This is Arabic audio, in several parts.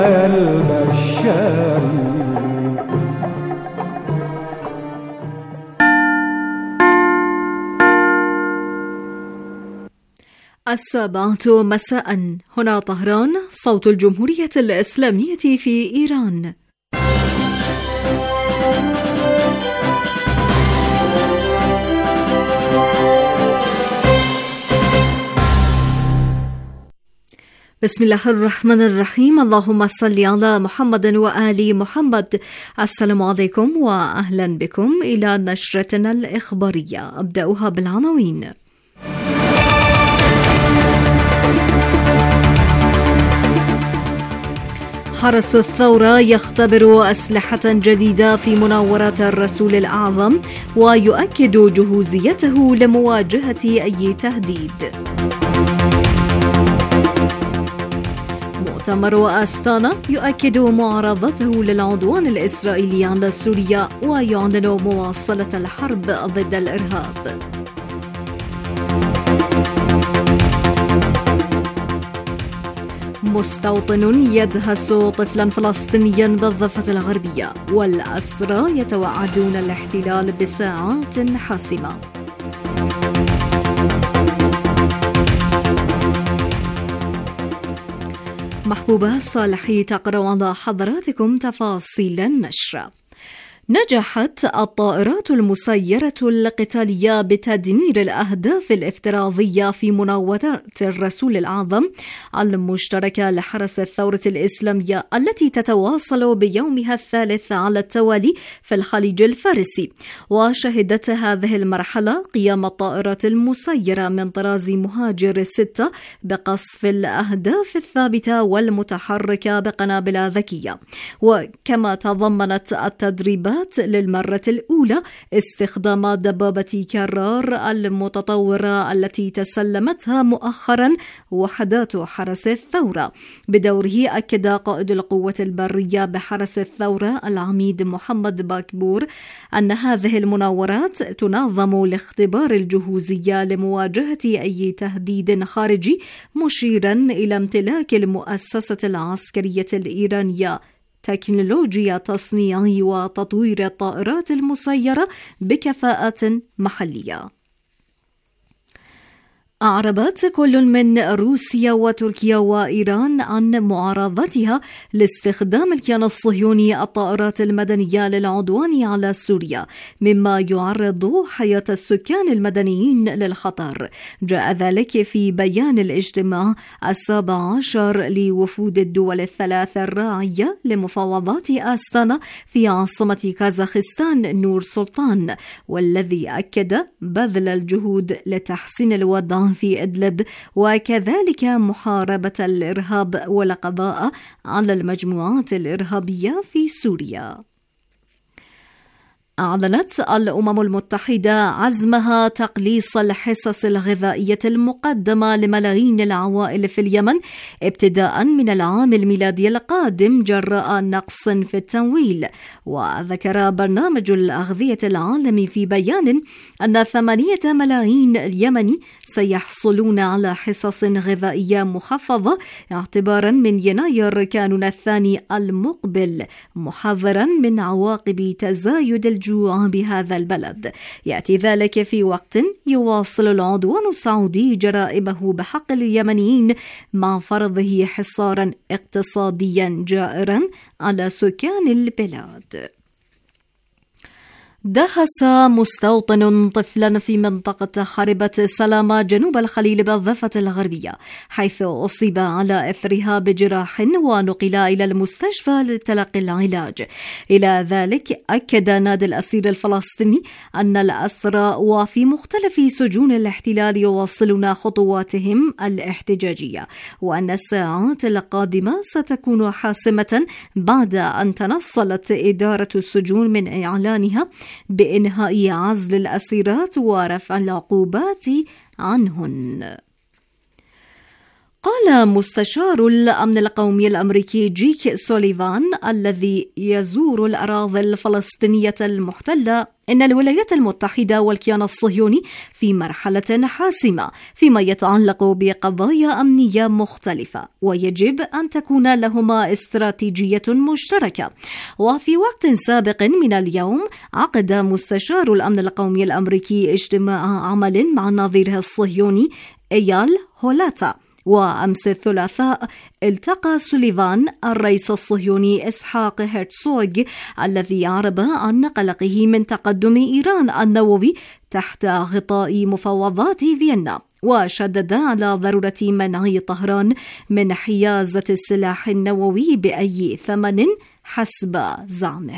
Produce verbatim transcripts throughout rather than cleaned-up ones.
البشاري. السابعة مساء، هنا طهران، صوت الجمهورية الإسلامية في إيران. بسم الله الرحمن الرحيم. اللهم صل على محمد وآل محمد. السلام عليكم وأهلا بكم إلى نشرتنا الإخبارية. أبدأها بالعناوين. حرس الثورة يختبر أسلحة جديدة في مناورات الرسول الأعظم ويؤكد جهوزيته لمواجهة أي تهديد. مؤتمر أستانا يؤكد معارضته للعدوان الإسرائيلي على سوريا ويعلن مواصلة الحرب ضد الإرهاب. مستوطن يدهس طفلا فلسطينيا بالضفة الغربية، والأسرى يتوعدون الاحتلال بساعات حاسمة. محبوبة صالحي تقرأ على حضراتكم تفاصيل النشر. نجحت الطائرات المسيرة القتالية بتدمير الأهداف الافتراضية في مناورات الرسول الأعظم المشتركة لحرس الثورة الإسلامية التي تتواصل بيومها الثالث على التوالي في الخليج الفارسي. وشهدت هذه المرحلة قيام الطائرات المسيرة من طراز مهاجر ستة بقصف الأهداف الثابتة والمتحركة بقنابل ذكية. وكما تضمنت التدريبات للمرة الأولى استخدام دبابة كرار المتطورة التي تسلمتها مؤخرا وحدات حرس الثورة. بدوره أكد قائد القوة البرية بحرس الثورة العميد محمد باكبور أن هذه المناورات تنظم لاختبار الجهوزية لمواجهة أي تهديد خارجي، مشيرا إلى امتلاك المؤسسة العسكرية الإيرانية تكنولوجيا تصنيع وتطوير الطائرات المسيرة بكفاءة محلية. أعربت كل من روسيا وتركيا وإيران عن معارضتها لاستخدام الكيان الصهيوني الطائرات المدنية للعدوان على سوريا، مما يعرض حياة السكان المدنيين للخطر. جاء ذلك في بيان الاجتماع السابع عشر لوفود الدول الثلاث الراعية لمفاوضات أستانا في عاصمة كازاخستان نور سلطان، والذي أكد بذل الجهود لتحسين الوضع في إدلب وكذلك محاربة الإرهاب والقضاء على المجموعات الإرهابية في سوريا. أعلنت الأمم المتحدة عزمها تقليص الحصص الغذائية المقدمة لملايين العوائل في اليمن ابتداء من العام الميلادي القادم جراء نقص في التمويل. وذكر برنامج الأغذية العالمي في بيان أن ثمانية ملايين اليمني سيحصلون على حصص غذائية مخفضة اعتبارا من يناير كانون الثاني المقبل، محذرا من عواقب تزايد الجوع بهذا البلد. يأتي ذلك في وقت يواصل العدوان السعودي جرائمه بحق اليمنيين مع فرضه حصارا اقتصاديا جائرا على سكان البلاد. دهس مستوطن طفلا في منطقة خربة سلامة جنوب الخليل بالضفة الغربية، حيث أصيب على إثرها بجراح ونقل إلى المستشفى لتلقي العلاج. إلى ذلك أكد نادي الأسير الفلسطيني أن الأسرى وفي مختلف سجون الاحتلال يواصلون خطواتهم الاحتجاجية، وأن الساعات القادمة ستكون حاسمة بعد أن تنصلت إدارة السجون من إعلانها بإنهاء عزل الأسيرات ورفع العقوبات عنهن. قال مستشار الأمن القومي الأمريكي جيك سوليفان الذي يزور الأراضي الفلسطينية المحتلة إن الولايات المتحدة والكيان الصهيوني في مرحلة حاسمة فيما يتعلق بقضايا أمنية مختلفة، ويجب أن تكون لهما استراتيجية مشتركة. وفي وقت سابق من اليوم عقد مستشار الأمن القومي الأمريكي اجتماع عمل مع نظيره الصهيوني إيال هولاتا. وأمس الثلاثاء التقى سوليفان الرئيس الصهيوني إسحاق هرتزوغ الذي أعرب عن قلقه من تقدم إيران النووي تحت غطاء مفاوضات فيينا، وشدد على ضرورة منع طهران من حيازة السلاح النووي بأي ثمن حسب زعمه.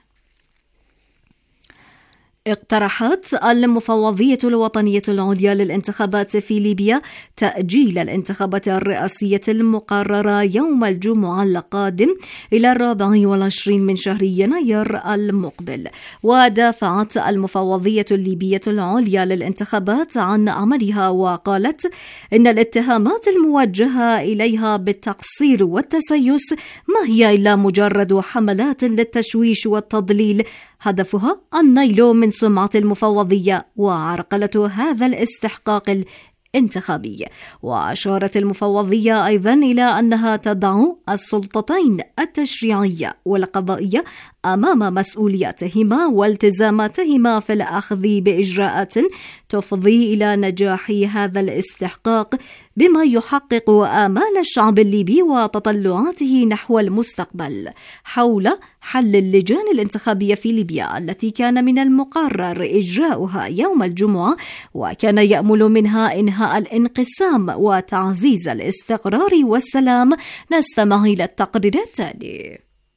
اقترحت المفوضية الوطنية العليا للانتخابات في ليبيا تأجيل الانتخابات الرئاسية المقررة يوم الجمعة القادم إلى الرابع والعشرين من شهر يناير المقبل. ودافعت المفوضية الليبية العليا للانتخابات عن عملها، وقالت إن الاتهامات الموجهة إليها بالتقصير والتسيس ما هي إلا مجرد حملات للتشويش والتضليل هدفها النيل من سمعة المفوضية وعرقلة هذا الاستحقاق الانتخابي. وأشارت المفوضية أيضا إلى أنها تضع السلطتين التشريعية والقضائية أمام مسؤولياتهما والتزاماتهما في الأخذ بإجراءات تفضي إلى نجاح هذا الاستحقاق بما يحقق آمال الشعب الليبي وتطلعاته نحو المستقبل. حول حل اللجان الانتخابية في ليبيا التي كان من المقرر إجراؤها يوم الجمعة، وكان يأمل منها إنهاء الانقسام وتعزيز الاستقرار والسلام، نستمع إلى التقرير التالي.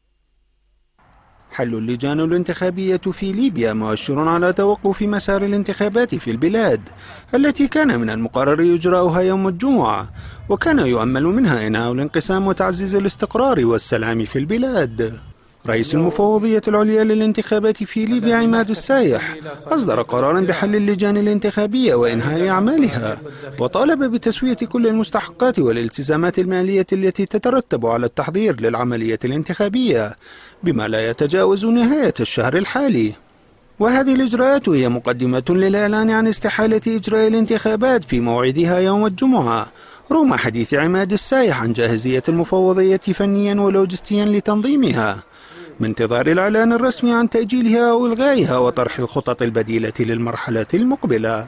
حل اللجان الانتخابية في ليبيا مؤشر على توقف مسار الانتخابات في البلاد التي كان من المقرر إجراؤها يوم الجمعة، وكان يؤمل منها إنهاء الانقسام وتعزيز الاستقرار والسلام في البلاد. رئيس المفوضية العليا للانتخابات في ليبيا عماد السايح أصدر قرارا بحل اللجان الانتخابية وإنهاء أعمالها، وطالب بتسوية كل المستحقات والالتزامات المالية التي تترتب على التحضير للعملية الانتخابية بما لا يتجاوز نهاية الشهر الحالي. وهذه الإجراءات هي مقدمة للإعلان عن استحالة إجراء الانتخابات في موعدها يوم الجمعة، رغم حديث عماد السايح عن جاهزية المفوضية فنيا ولوجستيا لتنظيمها، من انتظار الإعلان الرسمي عن تأجيلها أو إلغائها وطرح الخطط البديلة للمرحلة المقبلة.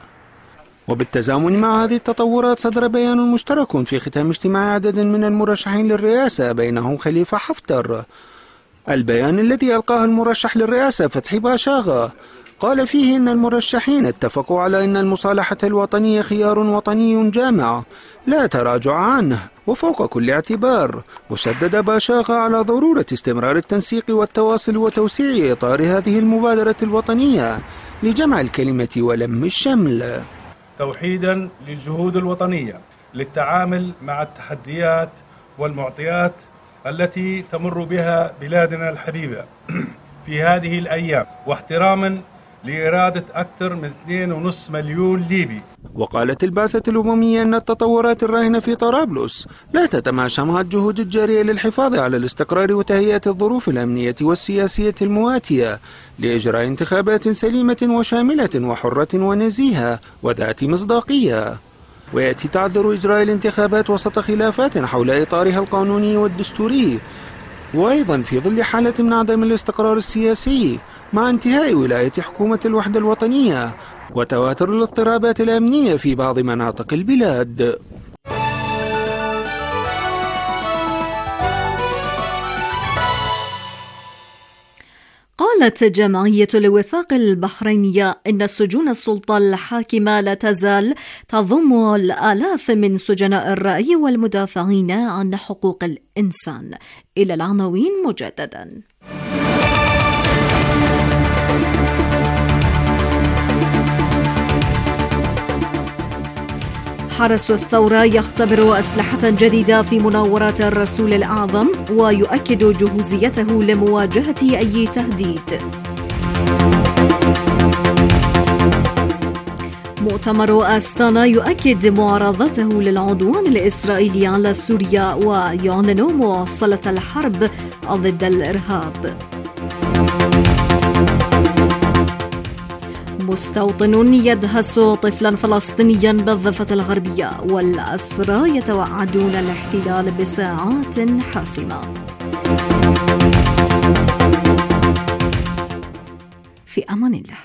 وبالتزامن مع هذه التطورات صدر بيان مشترك في ختام اجتماع عدد من المرشحين للرئاسة بينهم خليفة حفتر. البيان الذي ألقاه المرشح للرئاسة فتحي باشاغا قال فيه إن المرشحين اتفقوا على أن المصالحة الوطنية خيار وطني جامع لا تراجع عنه وفوق كل اعتبار. وشدد باشاغا على ضرورة استمرار التنسيق والتواصل وتوسيع إطار هذه المبادرة الوطنية لجمع الكلمة ولم الشمل، توحيدا للجهود الوطنية للتعامل مع التحديات والمعطيات التي تمر بها بلادنا الحبيبة في هذه الأيام، واحتراما لإرادة أكثر من اثنين ونصف مليون ليبي. وقالت البعثة الأممية أن التطورات الراهنة في طرابلس لا تتماشى مع الجهود الجارية للحفاظ على الاستقرار وتهيئة الظروف الأمنية والسياسية المواتية لإجراء انتخابات سليمة وشاملة وحرة ونزيهة وذات مصداقية. ويأتي تعذر إجراء الانتخابات وسط خلافات حول إطارها القانوني والدستوري، وأيضا في ظل حالة من عدم الاستقرار السياسي مع انتهاء ولاية حكومة الوحدة الوطنية وتواتر الاضطرابات الأمنية في بعض مناطق البلاد. قالت جمعية الوفاق البحرينية إن السجون السلطة الحاكمة لا تزال تضم الآلاف من سجناء الرأي والمدافعين عن حقوق الإنسان. إلى العناوين مجددا. حرس الثورة يختبر أسلحة جديدة في مناورات الرسول الأعظم ويؤكد جهوزيته لمواجهة أي تهديد. مؤتمر أستانا يؤكد معارضته للعدوان الإسرائيلي على سوريا ويعلن مواصلة الحرب ضد الإرهاب. مستوطن يدهس طفلا فلسطينيا بالضفة الغربية والأسرى يتوعدون الاحتلال بساعات حاسمة. في أمان الله.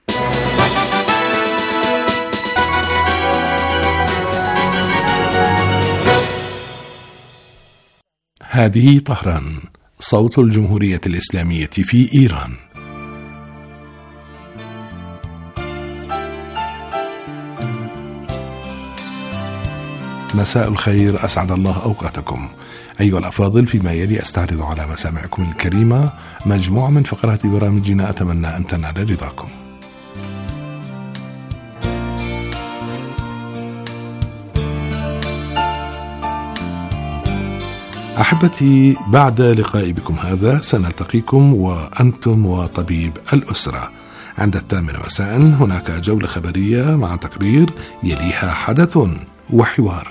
هذه طهران، صوت الجمهورية الإسلامية في إيران. مساء الخير، أسعد الله أوقاتكم أيها الأفاضل. فيما يلي أستعرض على مسامعكم الكريمة مجموعة من فقرات برامجنا أتمنى أن تنال رضاكم. أحبتي، بعد لقاء بكم هذا سنلتقيكم وأنتم وطبيب الأسرة. عند الثامنة مساء هناك جولة خبرية مع تقرير يليها حدث وحوار.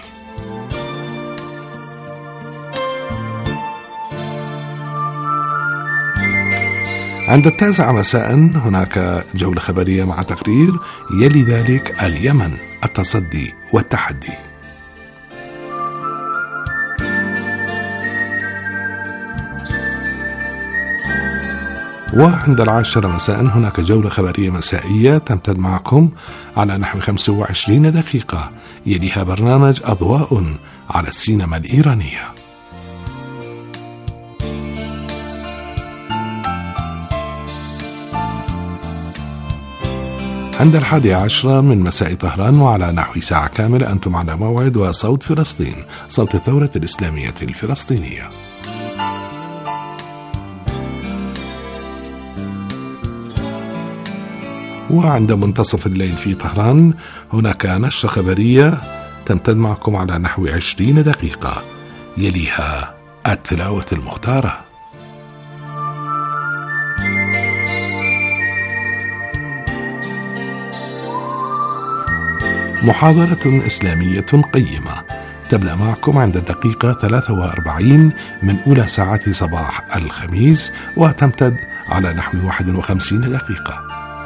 عند التاسعة مساء هناك جولة خبرية مع تقرير يلي ذلك اليمن، التصدي والتحدي. وعند العاشرة مساء هناك جولة خبرية مسائية تمتد معكم على نحو خمسة وعشرين دقيقة، يليها برنامج أضواء على السينما الإيرانية. عند الحادي عشرة من مساء طهران وعلى نحو ساعة كاملة أنتم على موعد وصوت فلسطين، صوت الثورة الإسلامية الفلسطينية. وعند منتصف الليل في طهران هناك نشرة خبرية تمتد معكم على نحو عشرين دقيقة، يليها التلاوة المختارة. محاضرة إسلامية قيمة تبدأ معكم عند الدقيقة ثلاثة وأربعين من أولى ساعات صباح الخميس وتمتد على نحو واحد وخمسين دقيقة.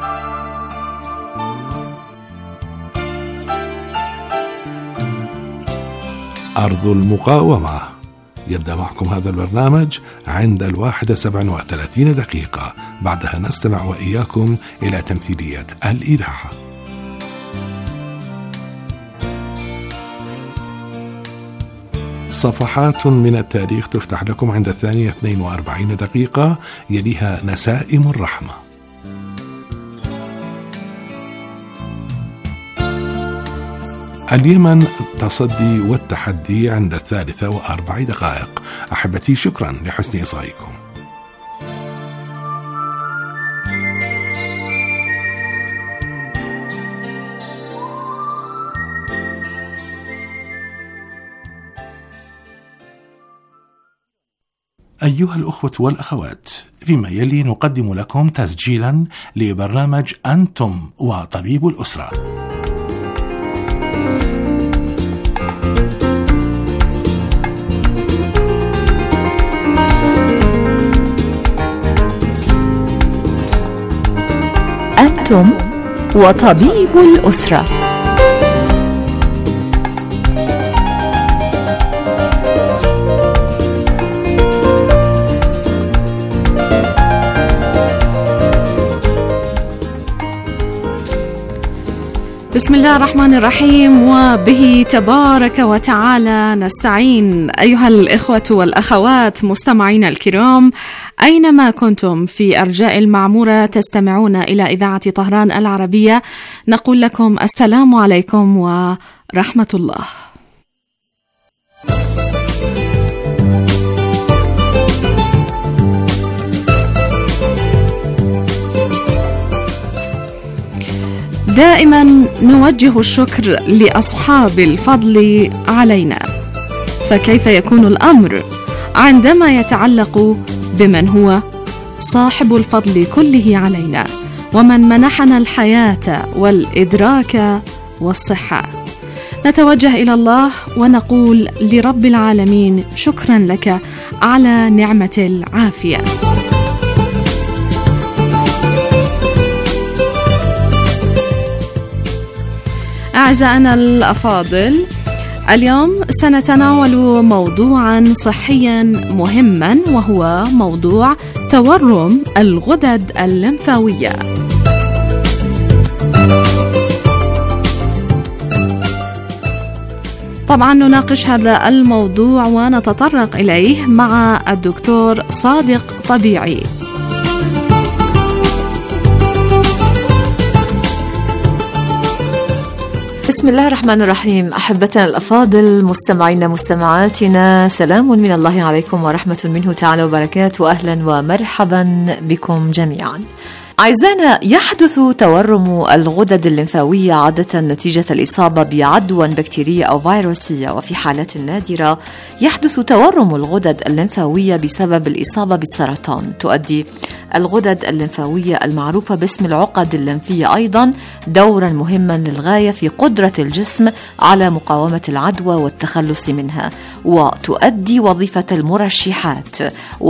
أرض المقاومة يبدأ معكم هذا البرنامج عند الواحدة سبع وثلاثين دقيقة، بعدها نستمع وإياكم إلى تمثيلية الإذاعة. صفحات من التاريخ تفتح لكم عند الثانية اثنين وأربعين دقيقة، يليها نسائم الرحمة. اليمن، التصدي والتحدي عند الثالثة وأربع دقائق. أحبتي، شكرا لحسن إصغائكم. أيها الأخوة والأخوات، فيما يلي نقدم لكم تسجيلا لبرنامج أنتم وطبيب الأسرة. أنتم وطبيب الأسرة. بسم الله الرحمن الرحيم، وبه تبارك وتعالى نستعين. أيها الإخوة والأخوات مستمعين الكرام، أينما كنتم في أرجاء المعمورة تستمعون إلى إذاعة طهران العربية، نقول لكم السلام عليكم ورحمة الله. دائما نوجه الشكر لأصحاب الفضل علينا، فكيف يكون الأمر عندما يتعلق بمن هو صاحب الفضل كله علينا، ومن منحنا الحياة والإدراك والصحة. نتوجه إلى الله ونقول لرب العالمين شكرا لك على نعمة العافية. أعزائنا الأفاضل، اليوم سنتناول موضوعا صحيا مهما، وهو موضوع تورم الغدد الليمفاوية. طبعا نناقش هذا الموضوع ونتطرق إليه مع الدكتور صادق طبيعي. بسم الله الرحمن الرحيم. أحبتنا الأفاضل، مستمعينا مستمعاتنا، سلام من الله عليكم ورحمة منه تعالى وبركاته. أهلا ومرحبا بكم جميعا. أعزائنا، يحدث تورم الغدد الليمفاوية عادة نتيجة الإصابة بعدوى بكتيرية أو فيروسية، وفي حالات نادرة يحدث تورم الغدد الليمفاوية بسبب الإصابة بالسرطان. تؤدي الغدد الليمفاوية المعروفة باسم العقد الليمفية أيضا دورا مهما للغاية في قدرة الجسم على مقاومة العدوى والتخلص منها، وتؤدي وظيفة المرشحات،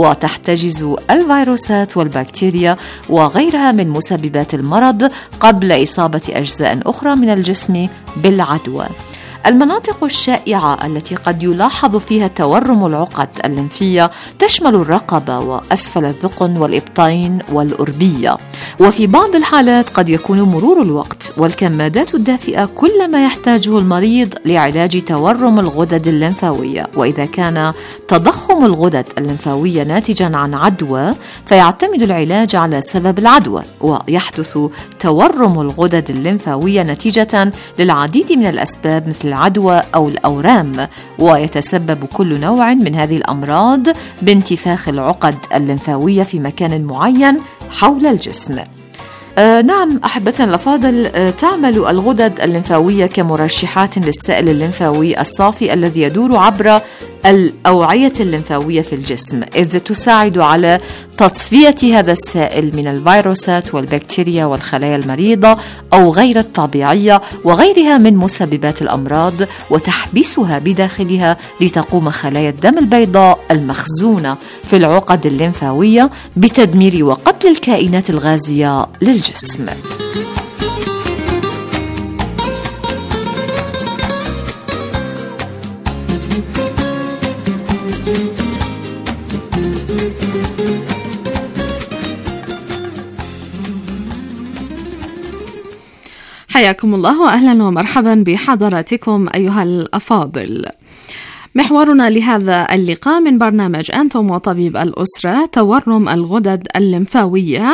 وتحتجز الفيروسات والبكتيريا وغيرها من مسببات المرض قبل إصابة أجزاء أخرى من الجسم بالعدوى. المناطق الشائعة التي قد يلاحظ فيها تورم العقد الليمفية تشمل الرقبة وأسفل الذقن والإبطين والأربية، وفي بعض الحالات قد يكون مرور الوقت والكمادات الدافئة كل ما يحتاجه المريض لعلاج تورم الغدد الليمفاوية. وإذا كان تضخم الغدد الليمفاوية ناتجا عن عدوى فيعتمد العلاج على سبب العدوى، ويحدث تورم الغدد الليمفاوية نتيجة للعديد من الأسباب مثل العدوى أو الأورام، ويتسبب كل نوع من هذه الأمراض بانتفاخ العقد الليمفاوية في مكان معين حول الجسم. آه نعم أحبتنا الأفاضل، آه تعمل الغدد الليمفاوية كمرشحات للسائل الليمفاوي الصافي الذي يدور عبر الأوعية الليمفاوية في الجسم، إذ تساعد على تصفية هذا السائل من الفيروسات والبكتيريا والخلايا المريضة أو غير الطبيعية وغيرها من مسببات الأمراض، وتحبسها بداخلها لتقوم خلايا الدم البيضاء المخزونة في العقد الليمفاوية بتدمير وقتل الكائنات الغازية للجسم. حياكم الله وأهلا ومرحبا بحضراتكم أيها الأفاضل. محورنا لهذا اللقاء من برنامج أنتم وطبيب الأسرة تورم الغدد الليمفاوية،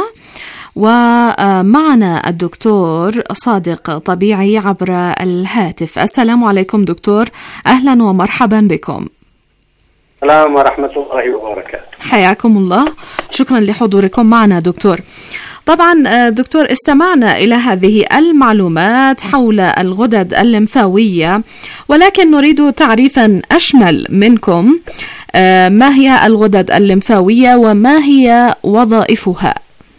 ومعنا الدكتور صادق طبيعي عبر الهاتف. السلام عليكم دكتور، أهلا ومرحبا بكم. السلام ورحمة الله وبركاته. حياكم الله، شكرا لحضوركم معنا دكتور. طبعا دكتور، استمعنا إلى هذه المعلومات حول الغدد الليمفاوية، ولكن نريد تعريفا أشمل منكم. ما هي الغدد الليمفاوية وما هي وظائفها؟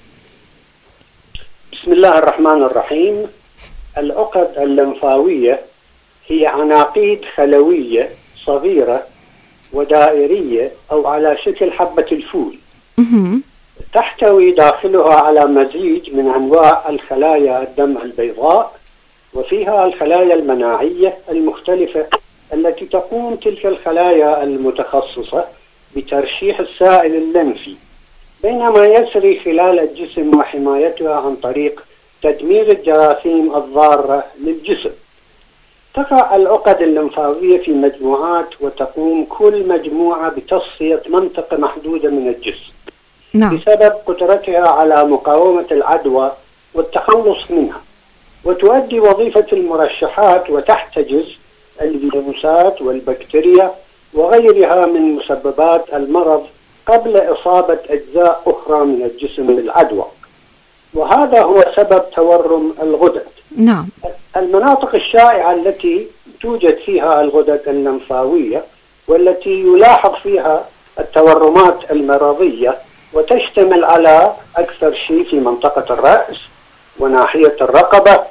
بسم الله الرحمن الرحيم. العقد الليمفاوية هي عناقيد خلوية صغيرة ودائرية أو على شكل حبة الفول، تحتوي داخلها على مزيج من أنواع الخلايا الدم البيضاء، وفيها الخلايا المناعية المختلفة التي تقوم تلك الخلايا المتخصصة بترشيح السائل الليمفي، بينما يسري خلال الجسم وحمايتها عن طريق تدمير الجراثيم الضارة للجسم. تقع العقد الليمفاوية في مجموعات، وتقوم كل مجموعة بتصفية منطقة محدودة من الجسم نعم. بسبب قدرتها على مقاومة العدوى والتخلص منها، وتؤدي وظيفة المرشحات وتحتجز الفيروسات والبكتيريا وغيرها من مسببات المرض قبل إصابة أجزاء أخرى من الجسم بالعدوى، وهذا هو سبب تورم الغدد. نعم. المناطق الشائعة التي توجد فيها الغدد الليمفاوية والتي يلاحظ فيها التورمات المرضية وتشتمل على أكثر شيء في منطقة الرأس وناحية الرقبة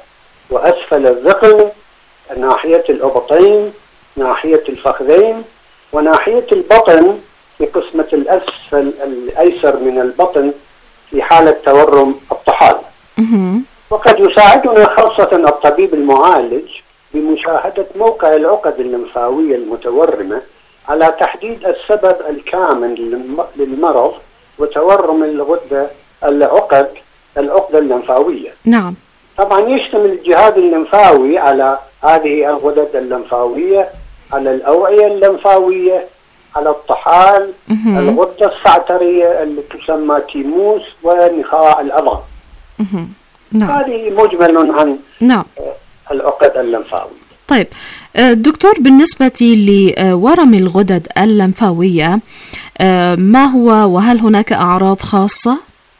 وأسفل الذقن، ناحية الأبطين، ناحية الفخذين، وناحية البطن في قسمة الأسفل الأيسر من البطن في حالة تورم الطحال. وقد يساعدنا خاصة الطبيب المعالج بمشاهدة موقع العقد اللمفاوية المتورمة على تحديد السبب الكامل للمرض وتورم الغدة العقد العقدة اللمفاوية. نعم. طبعا يشتمل الجهاز اللمفاوي على هذه الغدد اللمفاوية، على الأوعية اللمفاوية، على الطحال، الغدة الصعترية اللي تسمى تيموس، ونخاع العظام. نعم. هذه مجمل عن نعم. العقد اللمفاوية. طيب دكتور، بالنسبة لورم الغدد اللمفاوية ما هو، وهل هناك أعراض خاصة؟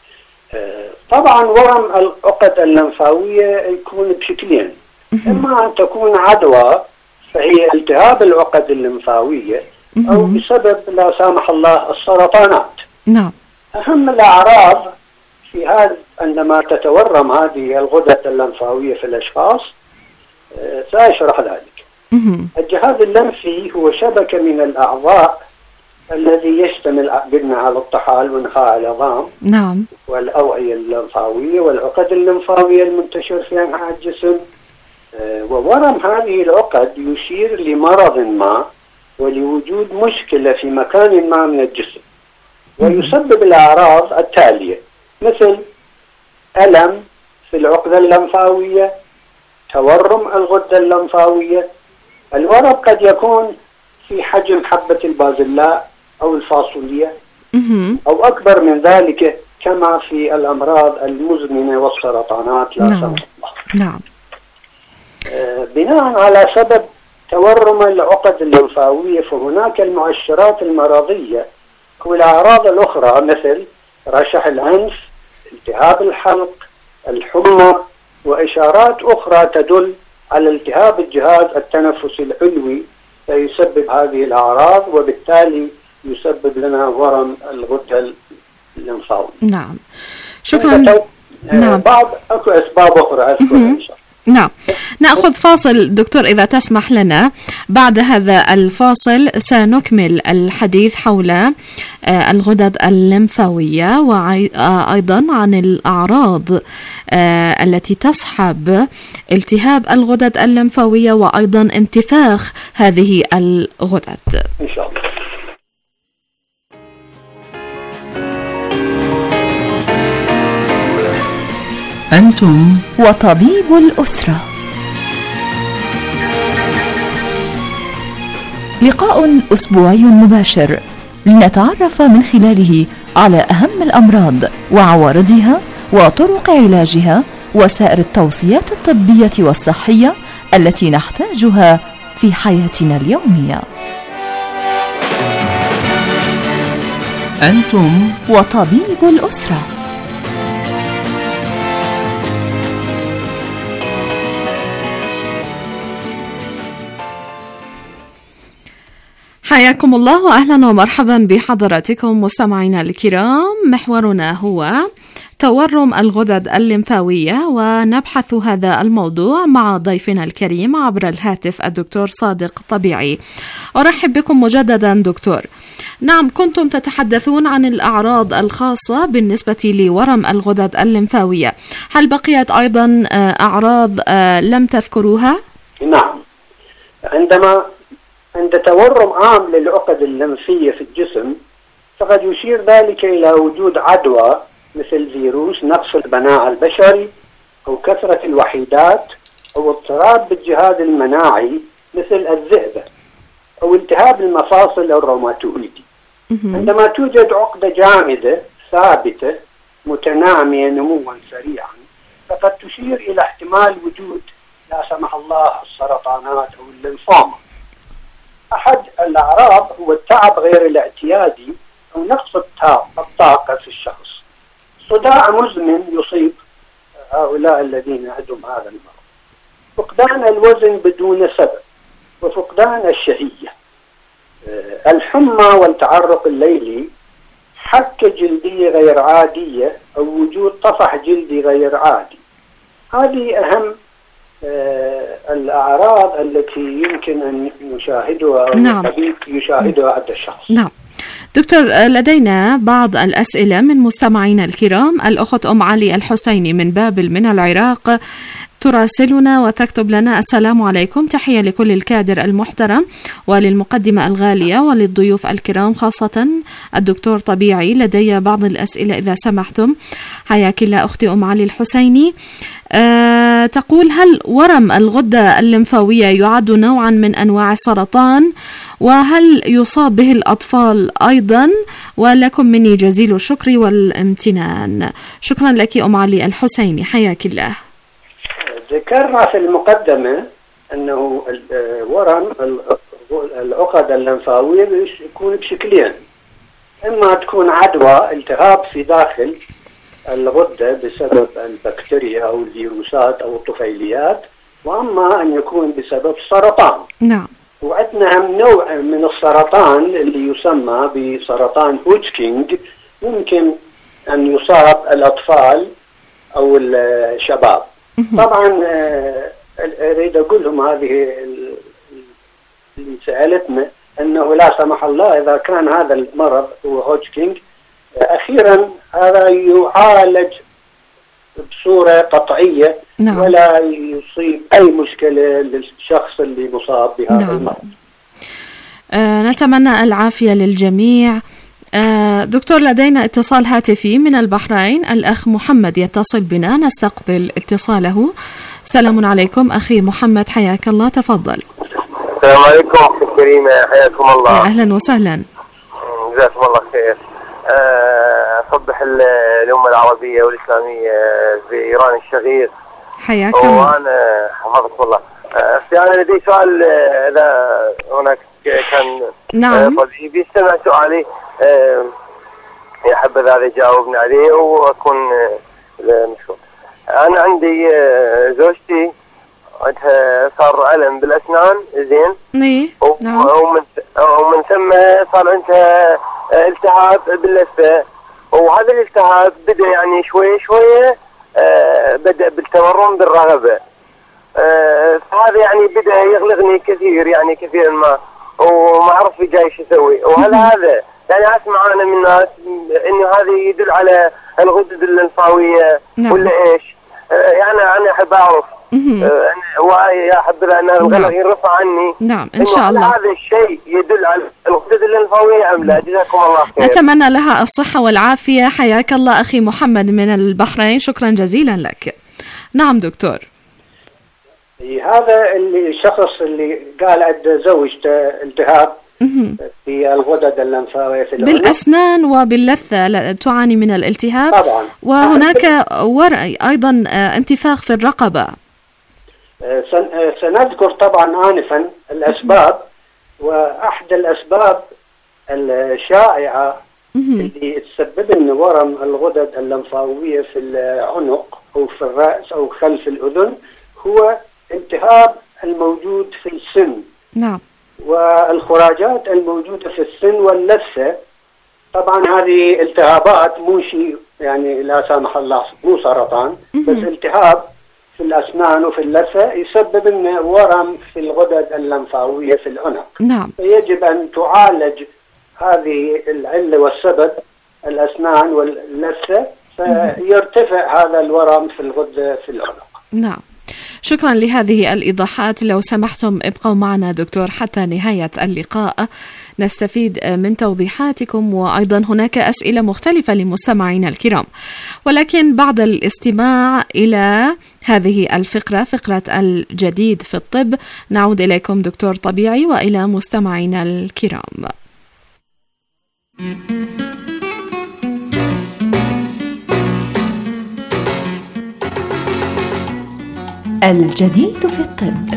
طبعا ورم العقد اللمفاوية يكون بشكلين، إما أن تكون عدوى فهي التهاب العقد اللمفاوية، أو بسبب لا سامح الله السرطانات. نعم. أهم الأعراض في هذا عندما تتورم هذه الغدد اللمفاوية في الأشخاص سأشرح ذلك. الجهاز اللمفي هو شبكة من الأعضاء الذي يشتمل قلنا على الطحال ونخاع العظام. نعم. والأوعية اللمفاوية والعقد اللمفاوية المنتشر في أنحاء الجسم. وورم هذه العقد يشير لمرض ما ولوجود مشكلة في مكان ما من الجسم، ويسبب الأعراض التالية مثل ألم في العقدة اللمفاوية، تورم الغدة اللمفاوية. الورم قد يكون في حجم حبة البازلاء أو الفاصوليا أو أكبر من ذلك، كما في الأمراض المزمنة والسرطانات لا سمح الله. نعم. آه بناء على سبب تورم العقد اللمفاوية فهناك المؤشرات المرضية والأعراض الأخرى مثل رشح الأنف، التهاب الحلق، الحمى، وإشارات أخرى تدل على التهاب الجهاز التنفسي العلوي فيسبب هذه الأعراض، وبالتالي يسبب لنا ورم الغدة اللمفاوية. نعم. شكرا. نعم. بعض أكو أسباب أخرى أذكر إن شاء الله. نعم. نأخذ فاصل دكتور إذا تسمح لنا. بعد هذا الفاصل سنكمل الحديث حول الغدد اللمفاوية وأيضا عن الأعراض التي تصحب التهاب الغدد اللمفاوية وأيضا انتفاخ هذه الغدد إن شاء الله. أنتم وطبيب الأسرة. لقاء أسبوعي مباشر لنتعرف من خلاله على أهم الأمراض وعوارضها وطرق علاجها وسائر التوصيات الطبية والصحية التي نحتاجها في حياتنا اليومية. أنتم وطبيب الأسرة. حياكم الله وأهلا ومرحبا بحضراتكم مستمعينا الكرام. محورنا هو تورم الغدد اللمفاوية، ونبحث هذا الموضوع مع ضيفنا الكريم عبر الهاتف الدكتور صادق طبيعي. أرحب بكم مجددا دكتور. نعم، كنتم تتحدثون عن الأعراض الخاصة بالنسبة لورم الغدد اللمفاوية، هل بقيت أيضا أعراض لم تذكروها؟ نعم، عندما عند تورم عام للعقد اللمفية في الجسم فقد يشير ذلك إلى وجود عدوى مثل فيروس نقص المناعة البشري، أو كثرة الوحيدات، أو اضطراب بالجهاز المناعي مثل الذئبة، أو التهاب المفاصل الروماتويدي. عندما توجد عقدة جامدة ثابتة متنامية نموا سريعا فقد تشير إلى احتمال وجود لا سمح الله السرطانات أو الليمفوما. أحد الأعراض هو التعب غير الاعتيادي أو نقص الطاقة في الشخص. صداع مزمن يصيب هؤلاء الذين عندهم هذا المرض. فقدان الوزن بدون سبب، وفقدان الشهية. الحمى والتعرق الليلي، حكة جلدية غير عادية أو وجود طفح جلدي غير عادي. هذه أهم الأعراض التي يمكن أن يشاهدها أو نعم. الطبيب يشاهدها عند الشخص. نعم دكتور، لدينا بعض الأسئلة من مستمعينا الكرام. الأخت أم علي الحسيني من بابل من العراق تراسلنا وتكتب لنا: السلام عليكم، تحية لكل الكادر المحترم وللمقدمة الغالية وللضيوف الكرام خاصة الدكتور طبيعي. لدي بعض الأسئلة إذا سمحتم. حياك الله أختي أم علي الحسيني. أه تقول: هل ورم الغدة الليمفاوية يعد نوعا من أنواع السرطان؟ وهل يصاب به الأطفال أيضا؟ ولكم مني جزيل الشكر والامتنان. شكرا لك أم علي الحسيني، حياك الله. ذكرنا في المقدمة أنه ورم العقد الليمفاوية يكون بشكلين: إما تكون عدوى التهاب في داخل الغدة بسبب البكتيريا أو الفيروسات أو الطفيليات، وأما أن يكون بسبب سرطان. نعم. وعندنا نوع من السرطان اللي يسمى بسرطان هوجكينج، ممكن أن يصاب الأطفال أو الشباب. طبعا أريد أقول لهم هذه اللي سألتنا أنه لا سمح الله إذا كان هذا المرض هو هوجكينج، أخيرا هذا يعالج بصورة قطعية. نعم. ولا يصيب أي مشكلة للشخص اللي مصاب بهذا. نعم. المرض. آه نتمنى العافية للجميع. آه دكتور، لدينا اتصال هاتفي من البحرين. الأخ محمد يتصل بنا، نستقبل اتصاله. السلام عليكم أخي محمد، حياك الله، تفضل. السلام عليكم أختي الكريمة، حياكم الله. أهلا وسهلا. جزاكم الله خير. أصبح الأمة العربية والإسلامية في إيران الشغير. حياك الله. وأنا حفظك الله. أنا لدي سؤال إذا هناك كان. نعم. طبيب يستمع سؤالي يا حبذا هذا يجاوبني عليه وأكون مشكور. أنا عندي زوجتي عندها صار ألم بالأسنان زين. إيه. نعم. ومن ومن ثم صار عندها التهاب باللثة، وهذا الالتهاب بدأ يعني شوية شوية آه بدأ بالتورم بالرغبة. آه فهذا يعني بدأ يغلقني كثير يعني كثيرا ما وما أعرف جاي شو أسوي. وهل هذا يعني أسمع أنا من الناس إنه هذا يدل على الغدد الليمفاوية. نعم. ولا إيش؟ آه يعني أنا أحب أعرف. ويا حبذا أن الغلق يرفع عني. نعم إن شاء الله. هذا الشيء يدل على الغدد الليمفاوية أم لا؟ جزاكم الله خير. نتمنى لها الصحة والعافية. حياك الله أخي محمد من البحرين، شكرا جزيلا لك. نعم دكتور. هذا اللي الشخص اللي قال عنده زوجته التهاب في الغدد الليمفاوية في العنق بالأسنان وباللثة تعاني من الالتهاب. طبعا. وهناك ورع أيضا انتفاخ في الرقبة. سنذكر طبعا آنفا الأسباب، وأحد الأسباب الشائعة اللي تسبب لنا ورم الغدد الليمفاوية في العنق أو في الرأس أو خلف الأذن هو التهاب الموجود في السن. نعم. والخراجات الموجودة في السن واللثة. طبعا هذه التهابات مو شيء يعني لا سامح الله مو سرطان، بس التهاب في الأسنان وفي اللثة يسبب لنا ورم في الغدد الليمفاوية في العنق. نعم. فيجب أن تعالج هذه العلة والسبب الأسنان واللثة فيرتفع هذا الورم في الغدة في العنق. نعم. شكرا لهذه الإيضاحات. لو سمحتم ابقوا معنا دكتور حتى نهاية اللقاء نستفيد من توضيحاتكم، وأيضا هناك أسئلة مختلفة لمستمعينا الكرام. ولكن بعد الاستماع إلى هذه الفقرة، فقرة الجديد في الطب، نعود إليكم دكتور طبيعي وإلى مستمعينا الكرام. الجديد في الطب.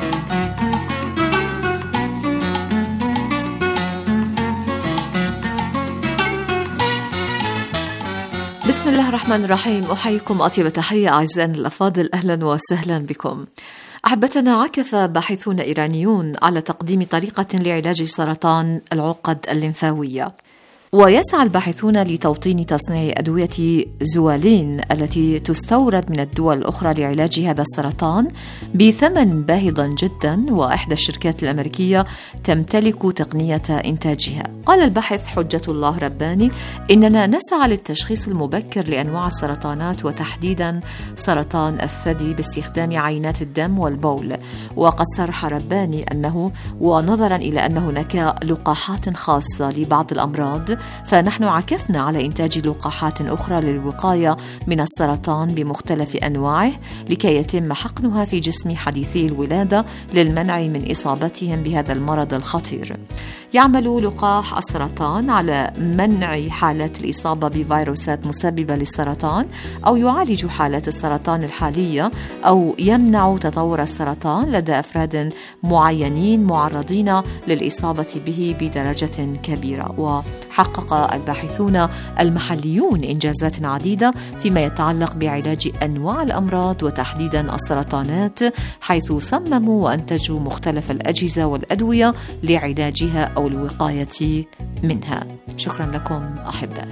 بسم الله الرحمن الرحيم. أحييكم أطيب تحية أعزائنا الأفاضل، أهلا وسهلا بكم. أحبتنا، عكف باحثون إيرانيون على تقديم طريقة لعلاج سرطان العقد الليمفاوية. ويسعى الباحثون لتوطين تصنيع أدوية زوالين التي تستورد من الدول الأخرى لعلاج هذا السرطان بثمن باهظ جدا، وإحدى الشركات الأمريكية تمتلك تقنية إنتاجها. قال الباحث حجة الله رباني: إننا نسعى للتشخيص المبكر لأنواع السرطانات وتحديدا سرطان الثدي باستخدام عينات الدم والبول. وقد صرح رباني أنه ونظرا إلى أن هناك لقاحات خاصة لبعض الأمراض، فنحن عكفنا على إنتاج لقاحات أخرى للوقاية من السرطان بمختلف أنواعه لكي يتم حقنها في جسم حديثي الولادة للمنع من إصابتهم بهذا المرض الخطير. يعمل لقاح السرطان على منع حالات الإصابة بفيروسات مسببة للسرطان، أو يعالج حالات السرطان الحالية، أو يمنع تطور السرطان لدى أفراد معينين معرضين للإصابة به بدرجة كبيرة. وحقق الباحثون المحليون إنجازات عديدة فيما يتعلق بعلاج أنواع الأمراض وتحديدا السرطانات، حيث صمموا وأنتجوا مختلف الأجهزة والأدوية لعلاجها أو الوقاية منها. شكرا لكم أحبائنا.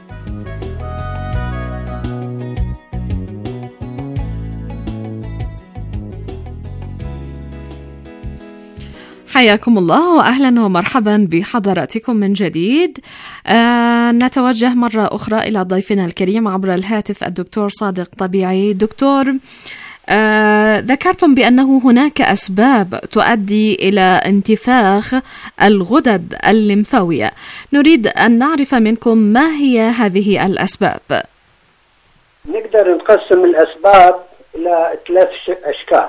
حياكم الله وأهلا ومرحبا بحضراتكم من جديد. آه نتوجه مرة أخرى إلى ضيفنا الكريم عبر الهاتف الدكتور صادق طبيعي. دكتور، آه ذكرتم بأنه هناك أسباب تؤدي إلى انتفاخ الغدد الليمفاوية، نريد أن نعرف منكم ما هي هذه الأسباب. نقدر نقسم الأسباب إلى ثلاث أشكال.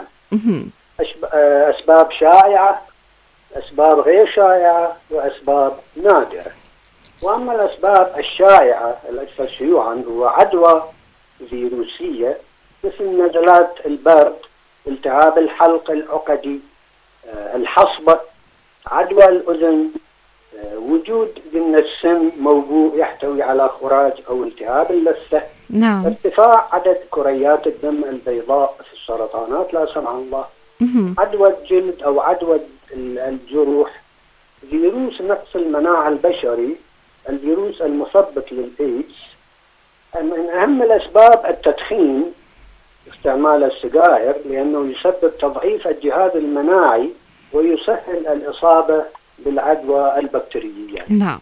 أسباب شائعة، أسباب غير شائعة، وأسباب نادرة. وأما الأسباب الشائعة الأكثر شيوعا هو عدوى فيروسية مثل نزلات البرد، التهاب الحلق العقدي، الحصبة، عدوى الأذن، وجود جن السم موضوع يحتوي على خراج أو التهاب اللثة، نعم. ارتفاع عدد كريات الدم البيضاء في السرطانات لا سمح الله، عدوى الجلد أو عدوى الجروح، فيروس نقص المناعة البشري، الفيروس المثبط للإيدز. من أهم الأسباب التدخين، استعمال السجائر، لأنه يسبب تضعيف الجهاز المناعي ويسهل الإصابة بالعدوى البكتيرية. نعم.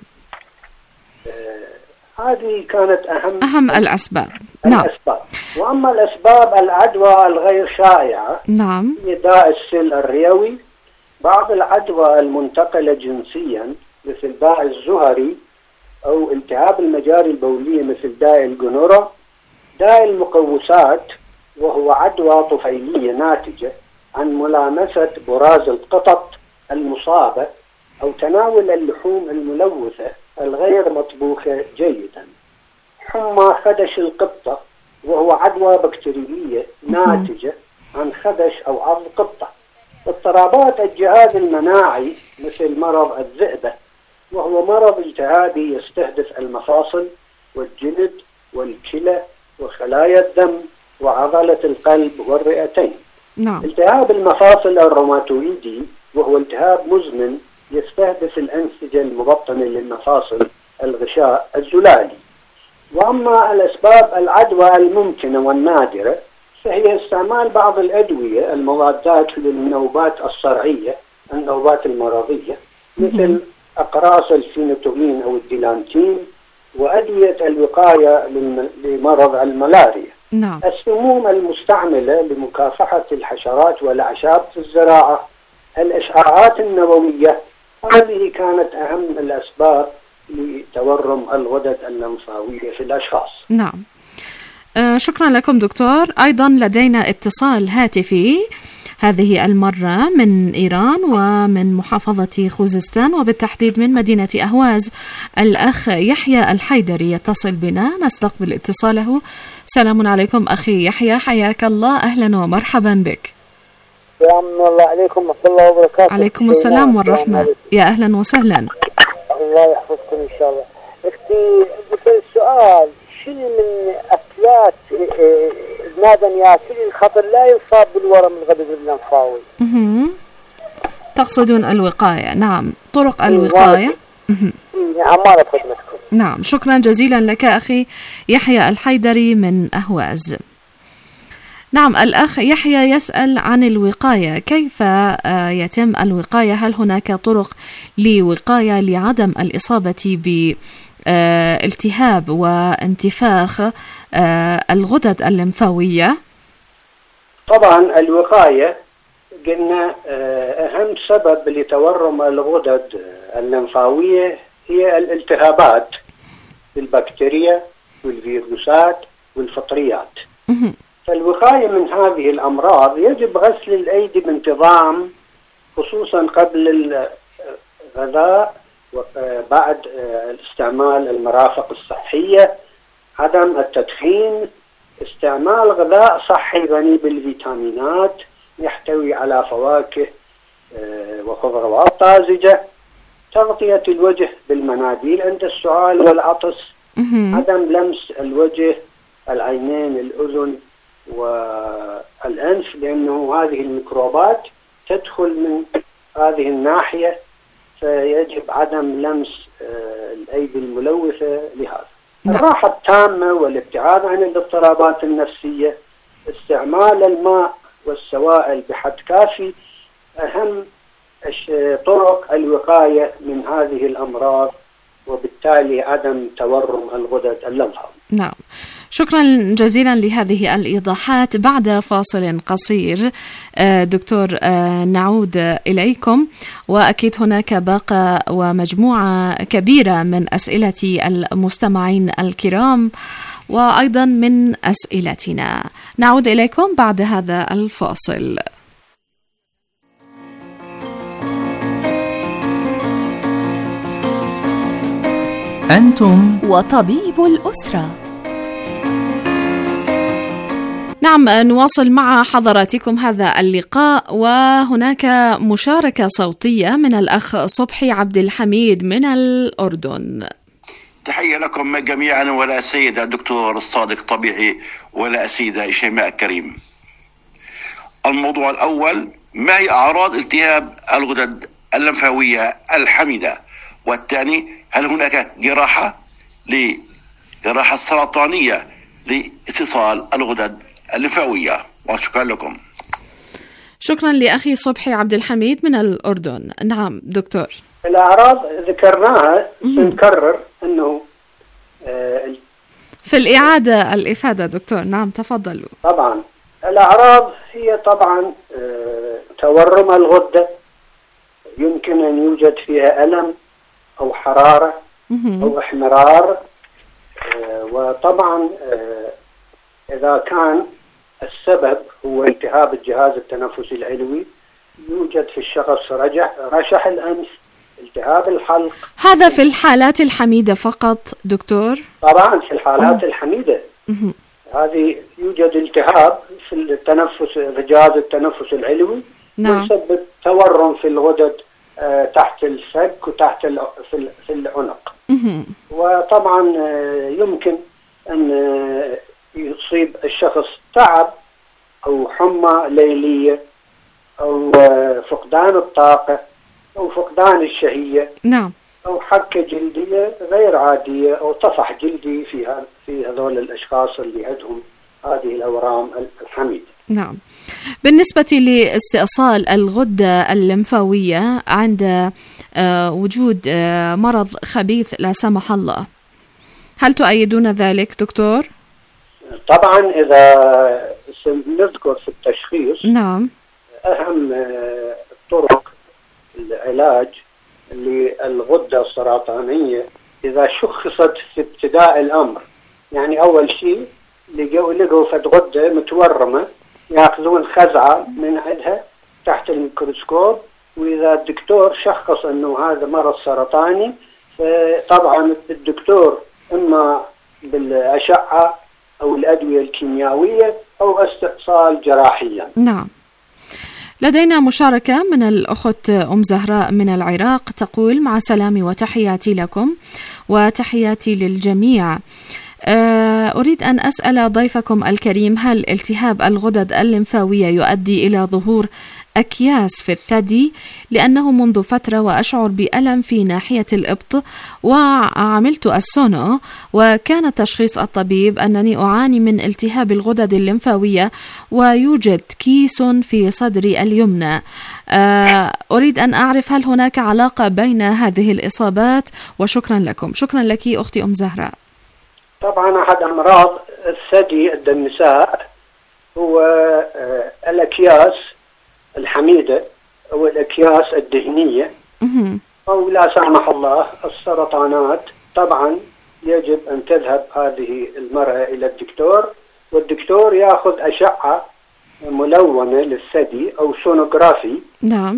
آه هذه كانت أهم أهم الأسباب. الأسباب. نعم. وأما الأسباب العدوى الغير شائعة، نعم، هي داء السل الرئوي، بعض العدوى المنتقلة جنسيا مثل داء الزهري، أو التهاب المجاري البولية مثل داء الجونورا، داء المقوسات وهو عدوى طفيلية ناتجة عن ملامسة براز القطط المصابة أو تناول اللحوم الملوثة الغير مطبوخة جيدا، حمى خدش القطة وهو عدوى بكتيرية ناتجة عن خدش أو عض قطة، اضطرابات الجهاز المناعي مثل مرض الذئبة وهو مرض التهابي يستهدف المفاصل والجلد والكلى وخلايا الدم وعضلة القلب والرئتين. نعم. التهاب المفاصل الروماتويدي وهو التهاب مزمن يستهدف الأنسجة المبطنة للمفاصل، الغشاء الزلالي. وأما الأسباب العدوى الممكنة والنادرة فهي استعمال بعض الأدوية المضادات للنوبات الصرعية، النوبات المرضية، مثل أقراص الفينوتولين أو الديلانتين، وأدوية الوقاية لمرض الملاريا. نعم. السموم المستعملة لمكافحة الحشرات والأعشاب في الزراعة، الإشعاعات النووية، هذه كانت أهم الأسباب لتورم الغدد اللمفاوية في الأشخاص. نعم. آه شكرا لكم دكتور. أيضا لدينا اتصال هاتفي هذه المرة من إيران ومن محافظة خوزستان وبالتحديد من مدينة أهواز. الأخ يحيى الحيدري يتصل بنا، نستقبل اتصاله. سلام عليكم أخي يحيى، حياك الله، أهلا ومرحبا بك. السلام الله عليكم ورحمة الله وبركاته. عليكم السلام والرحمة، يا أهلا وسهلا. الله يحفظكم إن شاء الله. أختي السؤال، شنو من أكلات ماذا يأكل خاطر لا يصاب بالورم الغدد اللمفاوي؟ تقصدون الوقاية؟ نعم، طرق الوقاية. نعم، ما خدمتكم. نعم، شكرا جزيلا لك أخي يحيى الحيدري من أهواز. نعم، الأخ يحيى يسأل عن الوقاية، كيف يتم الوقاية؟ هل هناك طرق لوقاية لعدم الإصابة بالتهاب وانتفاخ الغدد الليمفاوية؟ طبعا الوقاية قلنا أهم سبب لتورم الغدد الليمفاوية هي الالتهابات بالبكتيريا والفيروسات والفطريات. فالوقاية من هذه الأمراض يجب غسل الأيدي بانتظام، خصوصا قبل الغذاء وبعد استعمال المرافق الصحية، عدم التدخين، استعمال غذاء صحي غني بالفيتامينات يحتوي على فواكه وخضروات طازجة، تغطية الوجه بالمناديل عند السعال والعطس، عدم لمس الوجه، العينين، الأذن والأنف، لأنه هذه الميكروبات تدخل من هذه الناحية، فيجب عدم لمس الأيدي الملوثة لهذا. الراحة التامة والابتعاد عن الاضطرابات النفسية، استعمال الماء والسوائل بحد كافي، أهم طرق الوقاية من هذه الأمراض، وبالتالي عدم تورم الغدد الليمفاوية. نعم، شكرا جزيلا لهذه الإيضاحات. بعد فاصل قصير دكتور نعود إليكم، وأكيد هناك باقة ومجموعة كبيرة من أسئلة المستمعين الكرام وأيضا من أسئلتنا. نعود إليكم بعد هذا الفاصل. أنتم وطبيب الأسرة. نعم، نواصل مع حضراتكم هذا اللقاء، وهناك مشاركة صوتية من الأخ صبحي عبد الحميد من الأردن. تحية لكم جميعا، ولا سيدة الدكتور الصادق طبيعي ولا سيدة شيماء كريم. الموضوع الأول: ما هي أعراض التهاب الغدد الليمفاوية الحميدة؟ والثاني: هل هناك جراحة لجراحة سرطانية لاستئصال الغدد الليمفاوية؟ وشكرا لكم. شكرا لأخي صبحي عبد الحميد من الأردن. نعم دكتور، الأعراض ذكرناها، نكرر أنه في الإعادة الإفادة دكتور. نعم تفضلوا. طبعا الأعراض هي طبعا تورم الغدة، يمكن أن يوجد فيها ألم أو حرارة أو احمرار، وطبعا إذا كان السبب هو التهاب الجهاز التنفسي العلوي، يوجد في الشخص رجح رشح الأنف، التهاب الحلق. هذا في الحالات الحميدة فقط دكتور؟ طبعا في الحالات الحميدة هذه يوجد التهاب في التنفس، في جهاز التنفس العلوي، نعم، يسبب تورم في الغدد تحت الفك وتحت في العنق. وطبعا يمكن أن يصيب الشخص تعب أو حمى ليلية أو فقدان الطاقة أو فقدان الشهية، نعم، أو حكة جلدية غير عادية أو طفح جلدي في في هذول الأشخاص اللي عندهم هذه الأورام الحميدة. نعم. بالنسبة لاستئصال الغدة الليمفاوية عند وجود مرض خبيث لا سمح الله، هل تؤيدون ذلك دكتور؟ طبعا إذا نذكر في التشخيص، نعم، أهم طرق العلاج للغدة السرطانية إذا شخصت في ابتداء الأمر، يعني أول شيء لقوا لقوا فد غدة متورمة، يأخذون خزعة من عندها تحت الميكروسكوب، وإذا الدكتور شخص أنه هذا مرض سرطاني، فطبعا الدكتور إما بالأشعة أو الأدوية الكيميائية أو استئصال جراحيا. نعم. لدينا مشاركة من الأخت أم زهراء من العراق، تقول: مع سلامي وتحياتي لكم وتحياتي للجميع. أريد أن أسأل ضيفكم الكريم، هل التهاب الغدد الليمفاوية يؤدي إلى ظهور أكياس في الثدي، لأنه منذ فترة وأشعر بألم في ناحية الإبط، وعملت السونو وكان تشخيص الطبيب أنني أعاني من التهاب الغدد الليمفاوية ويوجد كيس في صدري اليمنى. أريد أن أعرف هل هناك علاقة بين هذه الإصابات؟ وشكرا لكم. شكرا لك أختي أم زهراء. طبعا أحد أمراض الثدي عند النساء هو الأكياس الحميدة أو الأكياس الدهنية أو لا سمح الله السرطانات. طبعا يجب أن تذهب هذه المرأة إلى الدكتور، والدكتور يأخذ أشعة ملونة للثدي أو سونوغرافي. نعم.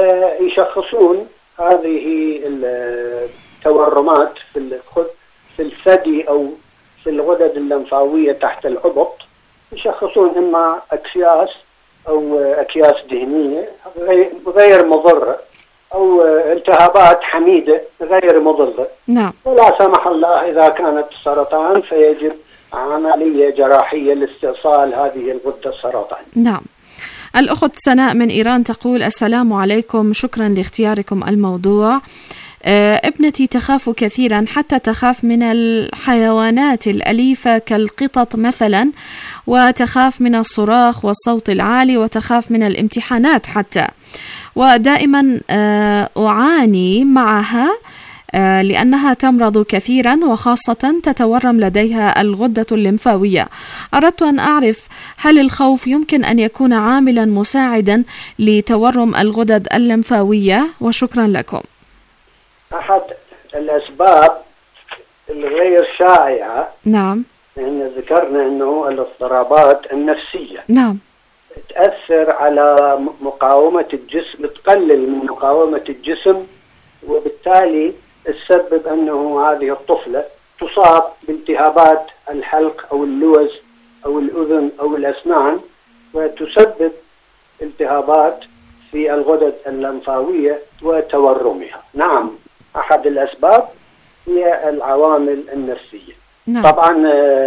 يشخصون هذه التورمات في في الثدي أو في الغدد اللمفاوية تحت العبط، يشخصون إما أكياس أو أكياس دهنية غير مضرة أو التهابات حميدة غير مضرة. نعم. ولا سمح الله إذا كانت سرطان فيجب عملية جراحية لاستئصال هذه الغدة السرطان. نعم. الأخت سناء من إيران تقول: السلام عليكم، شكرا لاختياركم الموضوع. ابنتي تخاف كثيرا، حتى تخاف من الحيوانات الأليفة كالقطط مثلا، وتخاف من الصراخ والصوت العالي، وتخاف من الامتحانات حتى، ودائما أعاني معها لأنها تمرض كثيرا، وخاصة تتورم لديها الغدة الليمفاوية. أردت أن أعرف هل الخوف يمكن أن يكون عاملا مساعدا لتورم الغدد الليمفاوية؟ وشكرا لكم. أحد الأسباب الغير شائعة، نعم، يعني ذكرنا أنه الاضطرابات النفسية نعم تأثر على مقاومة الجسم، تقلل من مقاومة الجسم، وبالتالي تسبب أنه هذه الطفلة تصاب بالتهابات الحلق أو اللوز أو الأذن أو الأسنان، وتسبب التهابات في الغدد اللمفاوية وتورمها. نعم، أحد الأسباب هي العوامل النفسية. نعم. طبعا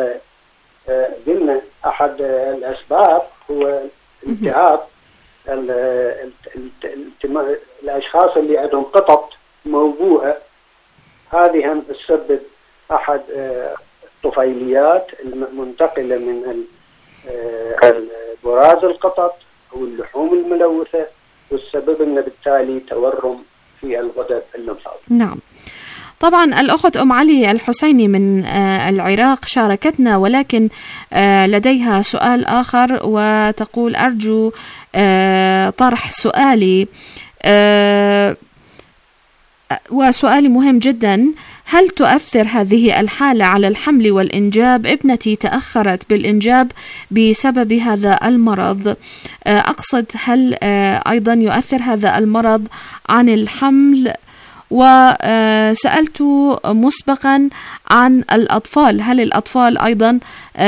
قلنا أحد الأسباب هو التهاب الأشخاص اللي عندهم قطط موبوءة، هذه هم تسبب أحد الطفيليات المنتقلة من براز القطط أو اللحوم الملوثة، والسبب أن بالتالي تورم في الغدد اللمفاوية. نعم. طبعا الأخت أم علي الحسيني من العراق شاركتنا، ولكن لديها سؤال آخر وتقول: أرجو طرح سؤالي، وسؤالي مهم جدا: هل تؤثر هذه الحالة على الحمل والإنجاب؟ ابنتي تأخرت بالإنجاب بسبب هذا المرض. أقصد هل أيضا يؤثر هذا المرض عن الحمل؟ وسألت مسبقا عن الأطفال، هل الأطفال أيضا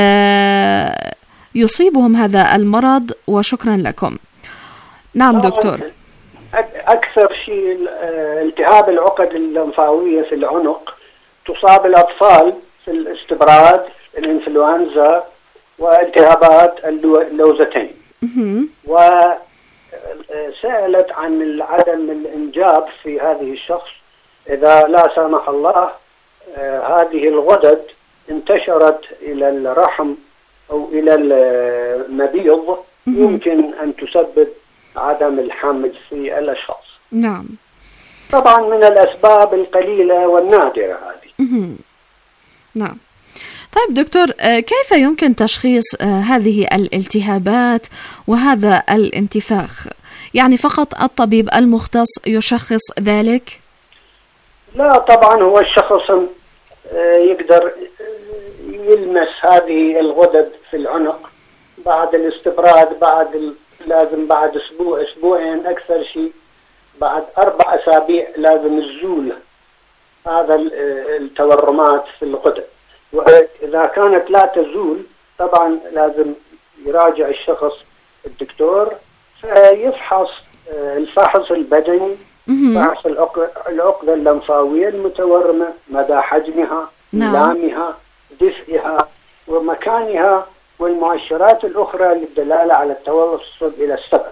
يصيبهم هذا المرض؟ وشكرا لكم. نعم دكتور. أكثر شيء التهاب العقد اللمفاوية في العنق تصاب الأطفال في الاستبراد، الإنفلونزا، والتهابات اللوزتين. وسألت عن عدم الإنجاب في هذه الشخص إذا لا سمح الله هذه الغدد انتشرت إلى الرحم أو إلى المبيض، يمكن أن تسبب عدم الحمل في الأشخاص. نعم. طبعا من الأسباب القليلة والنادرة هذه. نعم. طيب دكتور، كيف يمكن تشخيص هذه الالتهابات وهذا الانتفاخ؟ يعني فقط الطبيب المختص يشخص ذلك؟ لا طبعا، هو الشخص يقدر يلمس هذه الغدد في العنق بعد الاستبراد، بعد لازم بعد اسبوع اسبوعين اكثر شيء، بعد اربع اسابيع لازم الزول هذا التورمات في الغدد. واذا كانت لا تزول طبعا لازم يراجع الشخص الدكتور فيفحص الفحص البدني، فحص العقدة اللمفاوية المتورمة، مدى حجمها، ملامها، دفئها، ومكانها، والمؤشرات الأخرى للدلالة على التوصل إلى السبب.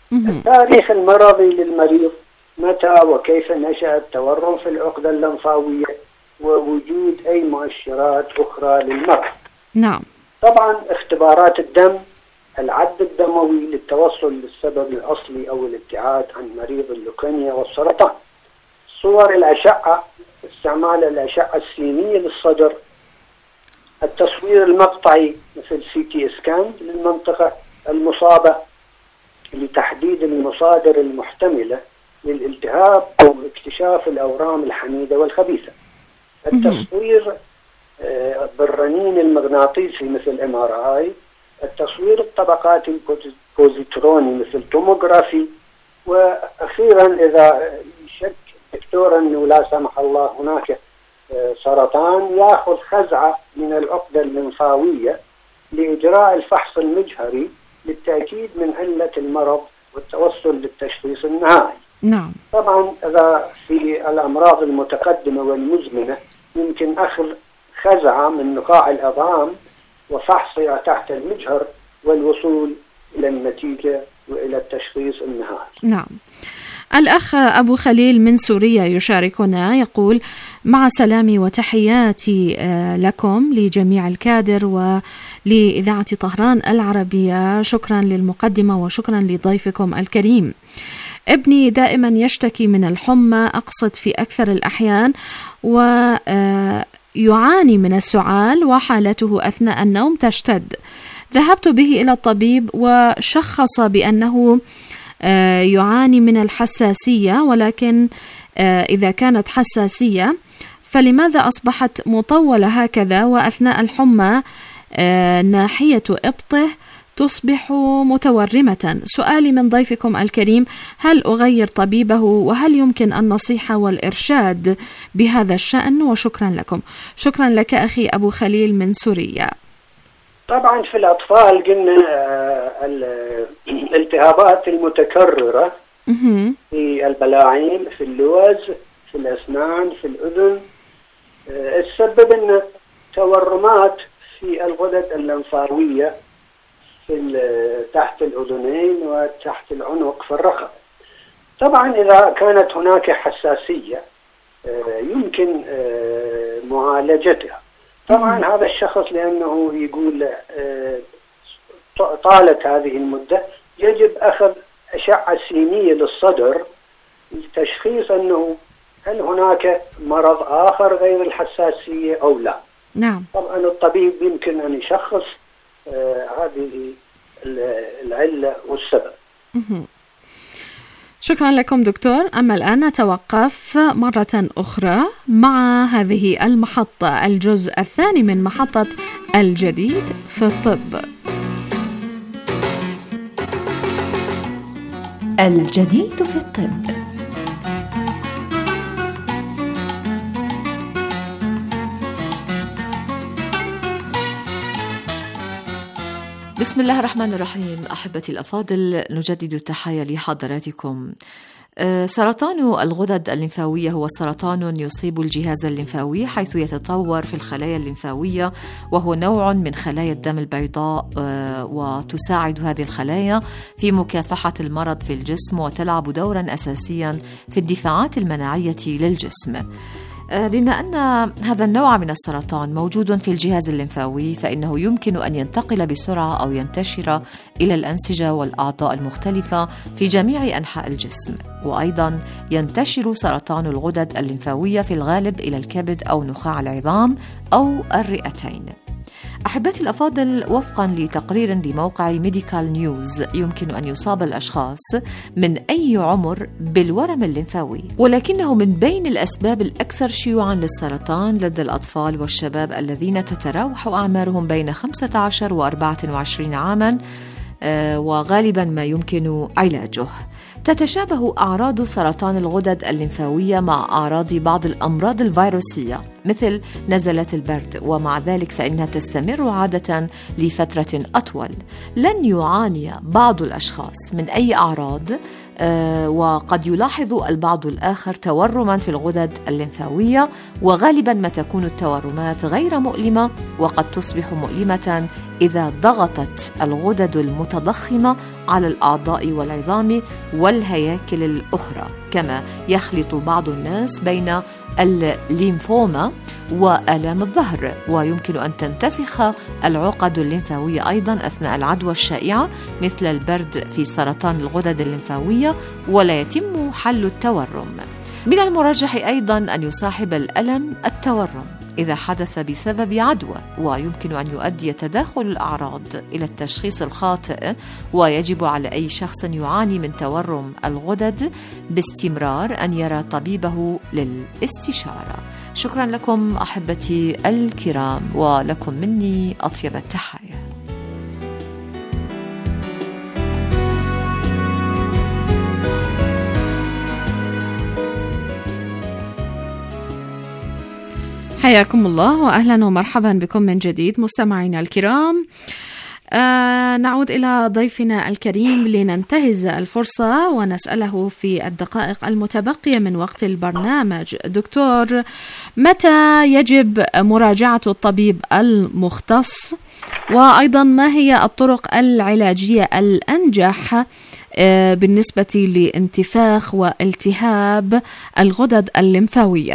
التاريخ المرضي للمريض، متى وكيف نشأ التورم في العقدة اللمفاوية، ووجود أي مؤشرات أخرى للمرض. نعم. طبعا اختبارات الدم، العد الدموي للتوصل للسبب الأصلي أو الابتعاد عن مريض اللوكيميا والسرطان. صور الأشعة، استعمال الأشعة السينية للصدر، التصوير المقطعي مثل سي تي سكان للمنطقة المصابة لتحديد المصادر المحتملة للالتهاب أو اكتشاف الأورام الحميدة والخبيثة. التصوير بالرنين المغناطيسي مثل إم آر آي، التصوير الطبقات البوزيتروني مثل توموغرافي، وأخيرا إذا شك دكتور أنه لا سمح الله هناك سرطان، يأخذ خزعة من العقدة اللمفاوية لإجراء الفحص المجهري للتأكيد من علة المرض والتوصل للتشخيص النهائي. نعم. طبعا إذا في الأمراض المتقدمة والمزمنة يمكن أخذ خزعة من نقاع العظام وفحصها تحت المجهر والوصول إلى النتيجة وإلى التشخيص النهائي. نعم. الأخ أبو خليل من سوريا يشاركنا، يقول: مع سلامي وتحياتي لكم لجميع الكادر ولإذاعة طهران العربية، شكرا للمقدمة وشكرا لضيفكم الكريم. ابني دائما يشتكي من الحمى، أقصد في أكثر الأحيان، ويعاني من السعال وحالته أثناء النوم تشتد. ذهبت به إلى الطبيب وشخص بأنه يعاني من الحساسية، ولكن إذا كانت حساسية فلماذا أصبحت مطولة هكذا، وأثناء الحمى ناحية إبطه تصبح متورمة؟ سؤالي من ضيفكم الكريم: هل أغير طبيبه، وهل يمكن النصيحة والإرشاد بهذا الشأن؟ وشكرا لكم. شكرا لك أخي أبو خليل من سوريا. طبعا في الأطفال قلنا الالتهابات المتكررة في البلاعين، في اللوز، في الأسنان، في الأذن، السبب أن تورمات في الغدد اللمفاوية في تحت الأذنين وتحت العنق في الرقبة. طبعا إذا كانت هناك حساسية يمكن معالجتها. طبعا هذا الشخص لأنه يقول طالت هذه المدة، يجب أخذ أشعة سينية للصدر لتشخيص أنه هل هناك مرض آخر غير الحساسية أو لا. نعم. طبعا الطبيب يمكن أن يشخص هذه العلة والسبب. شكرا لكم دكتور. أما الآن نتوقف مرة أخرى مع هذه المحطة، الجزء الثاني من محطة الجديد في الطب. الجديد في الطب. بسم الله الرحمن الرحيم. أحبتي الأفاضل، نجدد التحية لحضراتكم. سرطان الغدد الليمفاوية هو سرطان يصيب الجهاز الليمفاوي، حيث يتطور في الخلايا الليمفاوية، وهو نوع من خلايا الدم البيضاء، وتساعد هذه الخلايا في مكافحة المرض في الجسم، وتلعب دورا أساسيا في الدفاعات المناعية للجسم. بما أن هذا النوع من السرطان موجود في الجهاز الليمفاوي، فإنه يمكن أن ينتقل بسرعة أو ينتشر إلى الأنسجة والأعضاء المختلفة في جميع أنحاء الجسم. وأيضا ينتشر سرطان الغدد الليمفاوية في الغالب إلى الكبد أو نخاع العظام أو الرئتين. أحبتي الأفاضل، وفقا لتقرير لموقع ميديكال نيوز، يمكن أن يصاب الأشخاص من أي عمر بالورم الليمفاوي، ولكنه من بين الأسباب الأكثر شيوعا للسرطان لدى الأطفال والشباب الذين تتراوح أعمارهم بين خمسة عشر وأربعة وعشرين عاما، وغالبا ما يمكن علاجه. تتشابه أعراض سرطان الغدد الليمفاوية مع أعراض بعض الأمراض الفيروسية مثل نزلات البرد، ومع ذلك فإنها تستمر عادة لفترة أطول. لن يعاني بعض الأشخاص من أي أعراض وقد يلاحظ البعض الآخر تورما في الغدد الليمفاوية، وغالبا ما تكون التورمات غير مؤلمة، وقد تصبح مؤلمة إذا ضغطت الغدد المتضخمة على الأعضاء والعظام والهياكل الأخرى. كما يخلط بعض الناس بين الليمفوما وآلام الظهر، ويمكن أن تنتفخ العقد الليمفاوية أيضا أثناء العدوى الشائعة مثل البرد في سرطان الغدد الليمفاوية، ولا يتم حل التورم. من المرجح أيضا أن يصاحب الألم التورم إذا حدث بسبب عدوى، ويمكن أن يؤدي تداخل الأعراض إلى التشخيص الخاطئ، ويجب على أي شخص يعاني من تورم الغدد باستمرار أن يرى طبيبه للاستشارة. شكرا لكم أحبتي الكرام، ولكم مني أطيب التحايا. حياكم الله وأهلا ومرحبا بكم من جديد مستمعينا الكرام. آه نعود إلى ضيفنا الكريم لننتهز الفرصة ونسأله في الدقائق المتبقية من وقت البرنامج: دكتور، متى يجب مراجعة الطبيب المختص؟ وأيضا ما هي الطرق العلاجية الأنجح آه بالنسبة لانتفاخ والتهاب الغدد الليمفاوية؟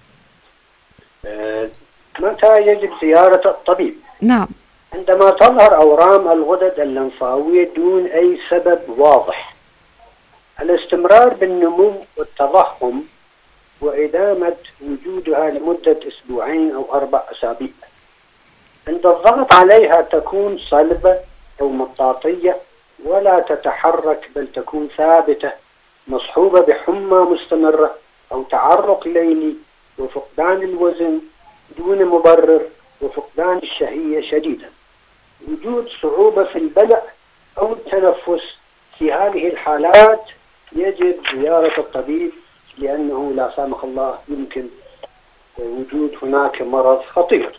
متى يجب زيارة الطبيب؟ نعم. عندما تظهر أورام الغدد الليمفاوية دون أي سبب واضح، الاستمرار بالنمو والتضخم وإدامة وجودها لمدة أسبوعين أو أربع أسابيع. عند الضغط عليها تكون صلبة أو مطاطية ولا تتحرك بل تكون ثابتة، مصحوبة بحمى مستمرة أو تعرق ليلي وفقدان الوزن دون مبرر وفقدان الشهية شديدا، وجود صعوبة في البلع أو التنفس. في هذه الحالات يجب زيارة الطبيب، لأنه لا سامح الله يمكن وجود هناك مرض خطير.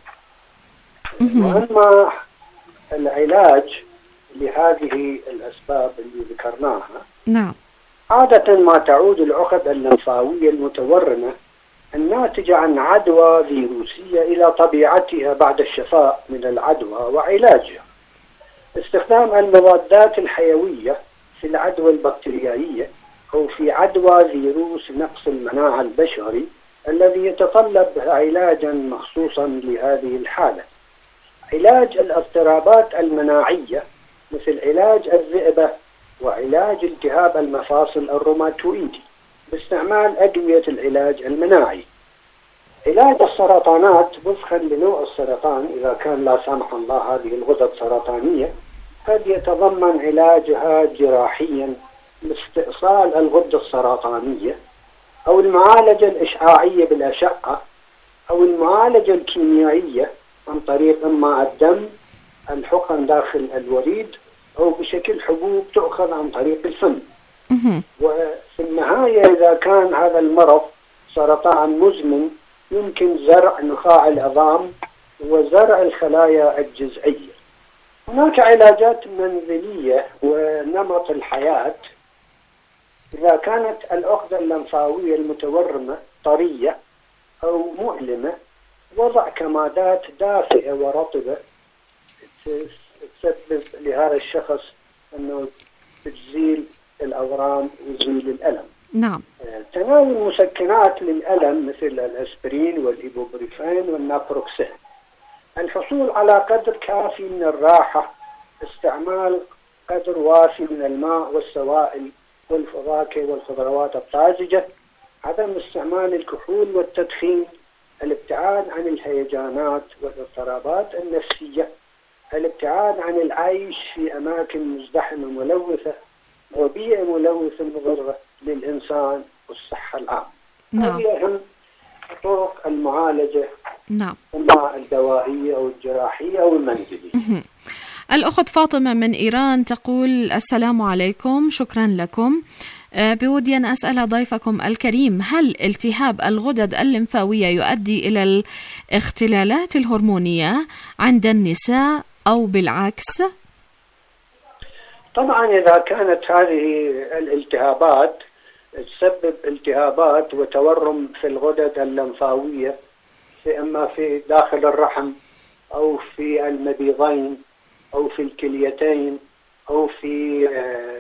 وأما العلاج لهذه الأسباب اللي ذكرناها، نعم، عادة ما تعود العقد الليمفاوية المتورمة الناتجة عن عدوى فيروسية إلى طبيعتها بعد الشفاء من العدوى وعلاجها. استخدام المضادات الحيوية في العدوى البكتيريائية أو في عدوى فيروس نقص المناعة البشري الذي يتطلب علاجا مخصوصا لهذه الحالة. علاج الاضطرابات المناعية مثل علاج الذئبة وعلاج التهاب المفاصل الروماتويدي باستعمال أدوية العلاج المناعي. علاج السرطانات وفقا لنوع السرطان، إذا كان لا سمح الله هذه الغدد سرطانية، قد يتضمن علاجها جراحيا لاستئصال الغدة السرطانية، أو المعالجة الإشعاعية بالأشعة، أو المعالجة الكيميائية عن طريق إما الدم، الحقن داخل الوريد، أو بشكل حبوب تؤخذ عن طريق الفم. وفي النهاية إذا كان هذا المرض سرطان مزمن يمكن زرع نخاع العظام وزرع الخلايا الجذعية. هناك علاجات منزلية ونمط الحياة. إذا كانت العقدة الليمفاوية المتورمة طرية أو مؤلمة، وضع كمادات دافئة ورطبة تسبب لهذا الشخص أنه تزيل الأورام وتزيل الألم. نعم. تناول مسكنات للألم مثل الأسبرين والإيبوبروفين والنابروكسين. الحصول على قدر كافي من الراحة، استعمال قدر وافي من الماء والسوائل والفواكه والخضروات الطازجة، عدم استعمال الكحول والتدخين، الابتعاد عن الهيجانات والاضطرابات النفسية، الابتعاد عن العيش في أماكن مزدحمة ملوثة وبيئة ملوثة مضرة للإنسان والصحة العامة. نعم. هذه أهم طرق المعالجة، نعم، إما الدوائية أو الجراحية أو المنزلية. الأخت فاطمة من إيران تقول: السلام عليكم، شكرا لكم. بودي أن أسأل ضيفكم الكريم: هل التهاب الغدد الليمفاوية يؤدي إلى الاختلالات الهرمونية عند النساء أو بالعكس؟ طبعا إذا كانت هذه الالتهابات تسبب التهابات وتورم في الغدد اللمفاوية، في إما في داخل الرحم أو في المبيضين أو في الكليتين أو في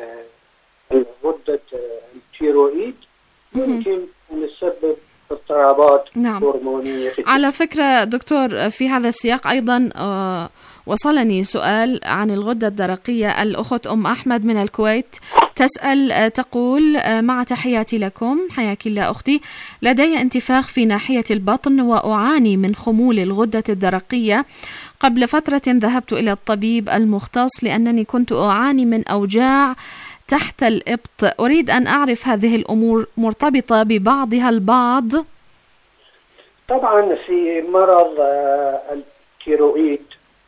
غدة التيرويد، يمكن أن تسبب اضطرابات نعم. هرمونية. على فكرة دكتور، في هذا السياق أيضا وصلني سؤال عن الغدة الدرقية. الأخت أم أحمد من الكويت تسأل تقول: مع تحياتي لكم، حياك الله أختي، لدي انتفاخ في ناحية البطن وأعاني من خمول الغدة الدرقية. قبل فترة ذهبت إلى الطبيب المختص لأنني كنت أعاني من أوجاع تحت الإبط. أريد أن أعرف هذه الأمور مرتبطة ببعضها البعض؟ طبعا في مرض التيرويد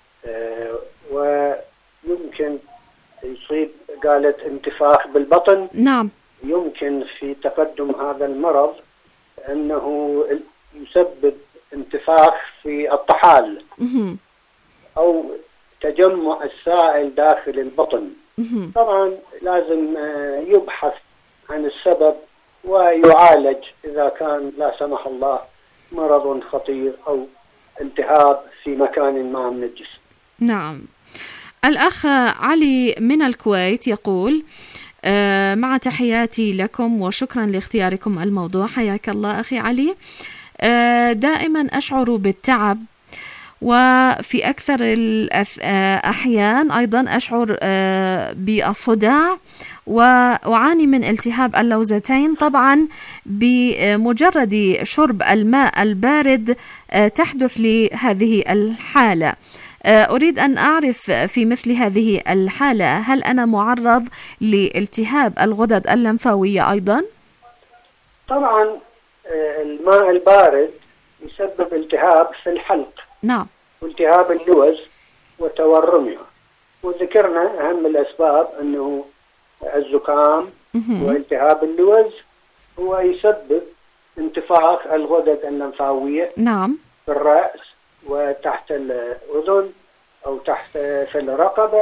ويمكن يصيب، قالت انتفاخ بالبطن. نعم. يمكن في تقدم هذا المرض أنه يسبب انتفاخ في الطحال أو تجمع السائل داخل البطن. طبعا لازم يبحث عن السبب ويعالج إذا كان لا سمح الله مرض خطير أو التهاب في مكان ما من الجسم. نعم. الأخ علي من الكويت يقول: آه مع تحياتي لكم وشكرا لاختياركم الموضوع. حياك الله أخي علي. آه دائما أشعر بالتعب، وفي أكثر الأحيان أيضا أشعر آه بالصداع، وأعاني من التهاب اللوزتين. طبعا بمجرد شرب الماء البارد آه تحدث لي هذه الحالة. أريد أن أعرف في مثل هذه الحالة هل أنا معرض لالتهاب الغدد اللمفاوية أيضا؟ طبعا الماء البارد يسبب التهاب في الحلق. نعم. والتهاب اللوز وتورمها، وذكرنا أهم الأسباب أنه الزكام والتهاب اللوز هو يسبب انتفاخ الغدد اللمفاوية. نعم. في الرأس وتحت الأذن أو تحت في الرقبة،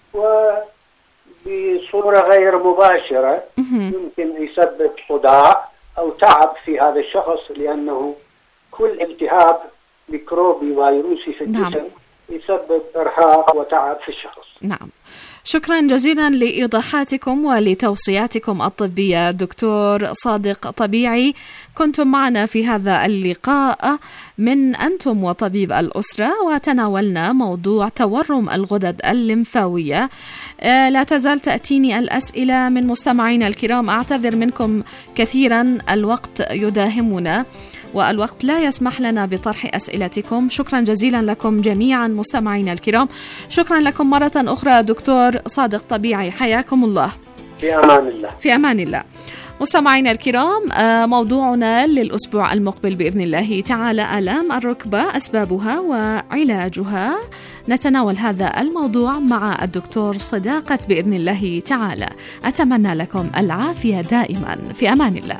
وبصورة غير مباشرة يمكن يسبب صداع أو تعب في هذا الشخص، لأنه كل التهاب ميكروبي فيروسي في الجسم نعم. يسبب إرهاق وتعب في الشخص. نعم. شكرا جزيلا لإيضاحاتكم ولتوصياتكم الطبية دكتور صادق طبيعي. كنتم معنا في هذا اللقاء من أنتم وطبيب الأسرة، وتناولنا موضوع تورم الغدد اللمفاوية. لا تزال تأتيني الأسئلة من مستمعينا الكرام، أعتذر منكم كثيرا، الوقت يداهمنا والوقت لا يسمح لنا بطرح أسئلتكم. شكرا جزيلا لكم جميعا مستمعينا الكرام. شكرا لكم مرة أخرى دكتور صادق طبيعي، حياكم الله. في أمان الله. في أمان الله. مستمعينا الكرام، موضوعنا للأسبوع المقبل بإذن الله تعالى آلام الركبة، أسبابها وعلاجها. نتناول هذا الموضوع مع الدكتور صداقة بإذن الله تعالى. أتمنى لكم العافية دائما. في أمان الله.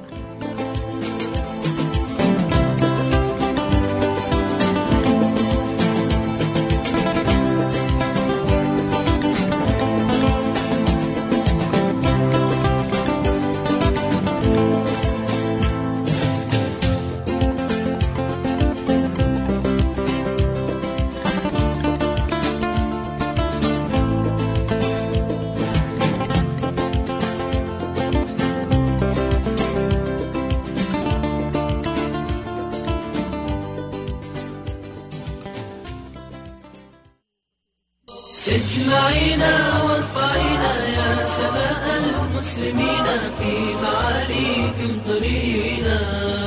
اجمعينا وارفعينا يا سماء المسلمين في معاليكم طرينا.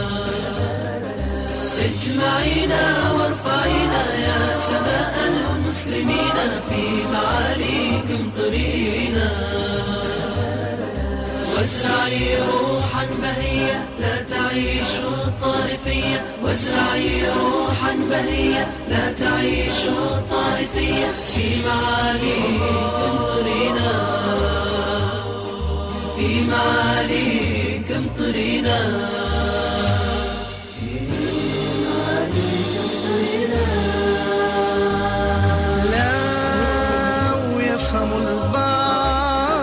اجمعينا وارفعينا يا سماء المسلمين في معاليكم طرينا. وازرعي روحا بهية لا تعيش الطائفية. وازرعي روحا بهية لا تعيش الطائفية. في معاليكم طرينا. في معاليكم طرينا. لو يفهم البعض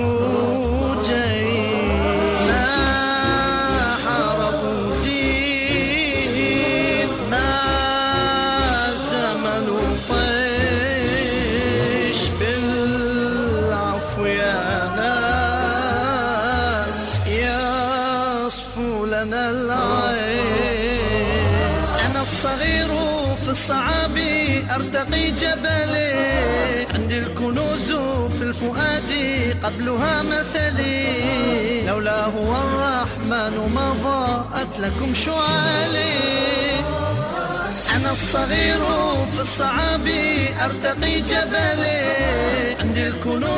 جيد ما حرب دين ما زمن طيش بالعفو يا ناس يصفو لنا العين. أنا الصغير في الصعاب أرتقي جبلي عندي الكنوز في الفؤاد قبلها مثلي لولا هو الرحمن ما ضاءت لكم شعالي. أنا الصغير في الصعاب أرتقي جبلي عندي الكنوز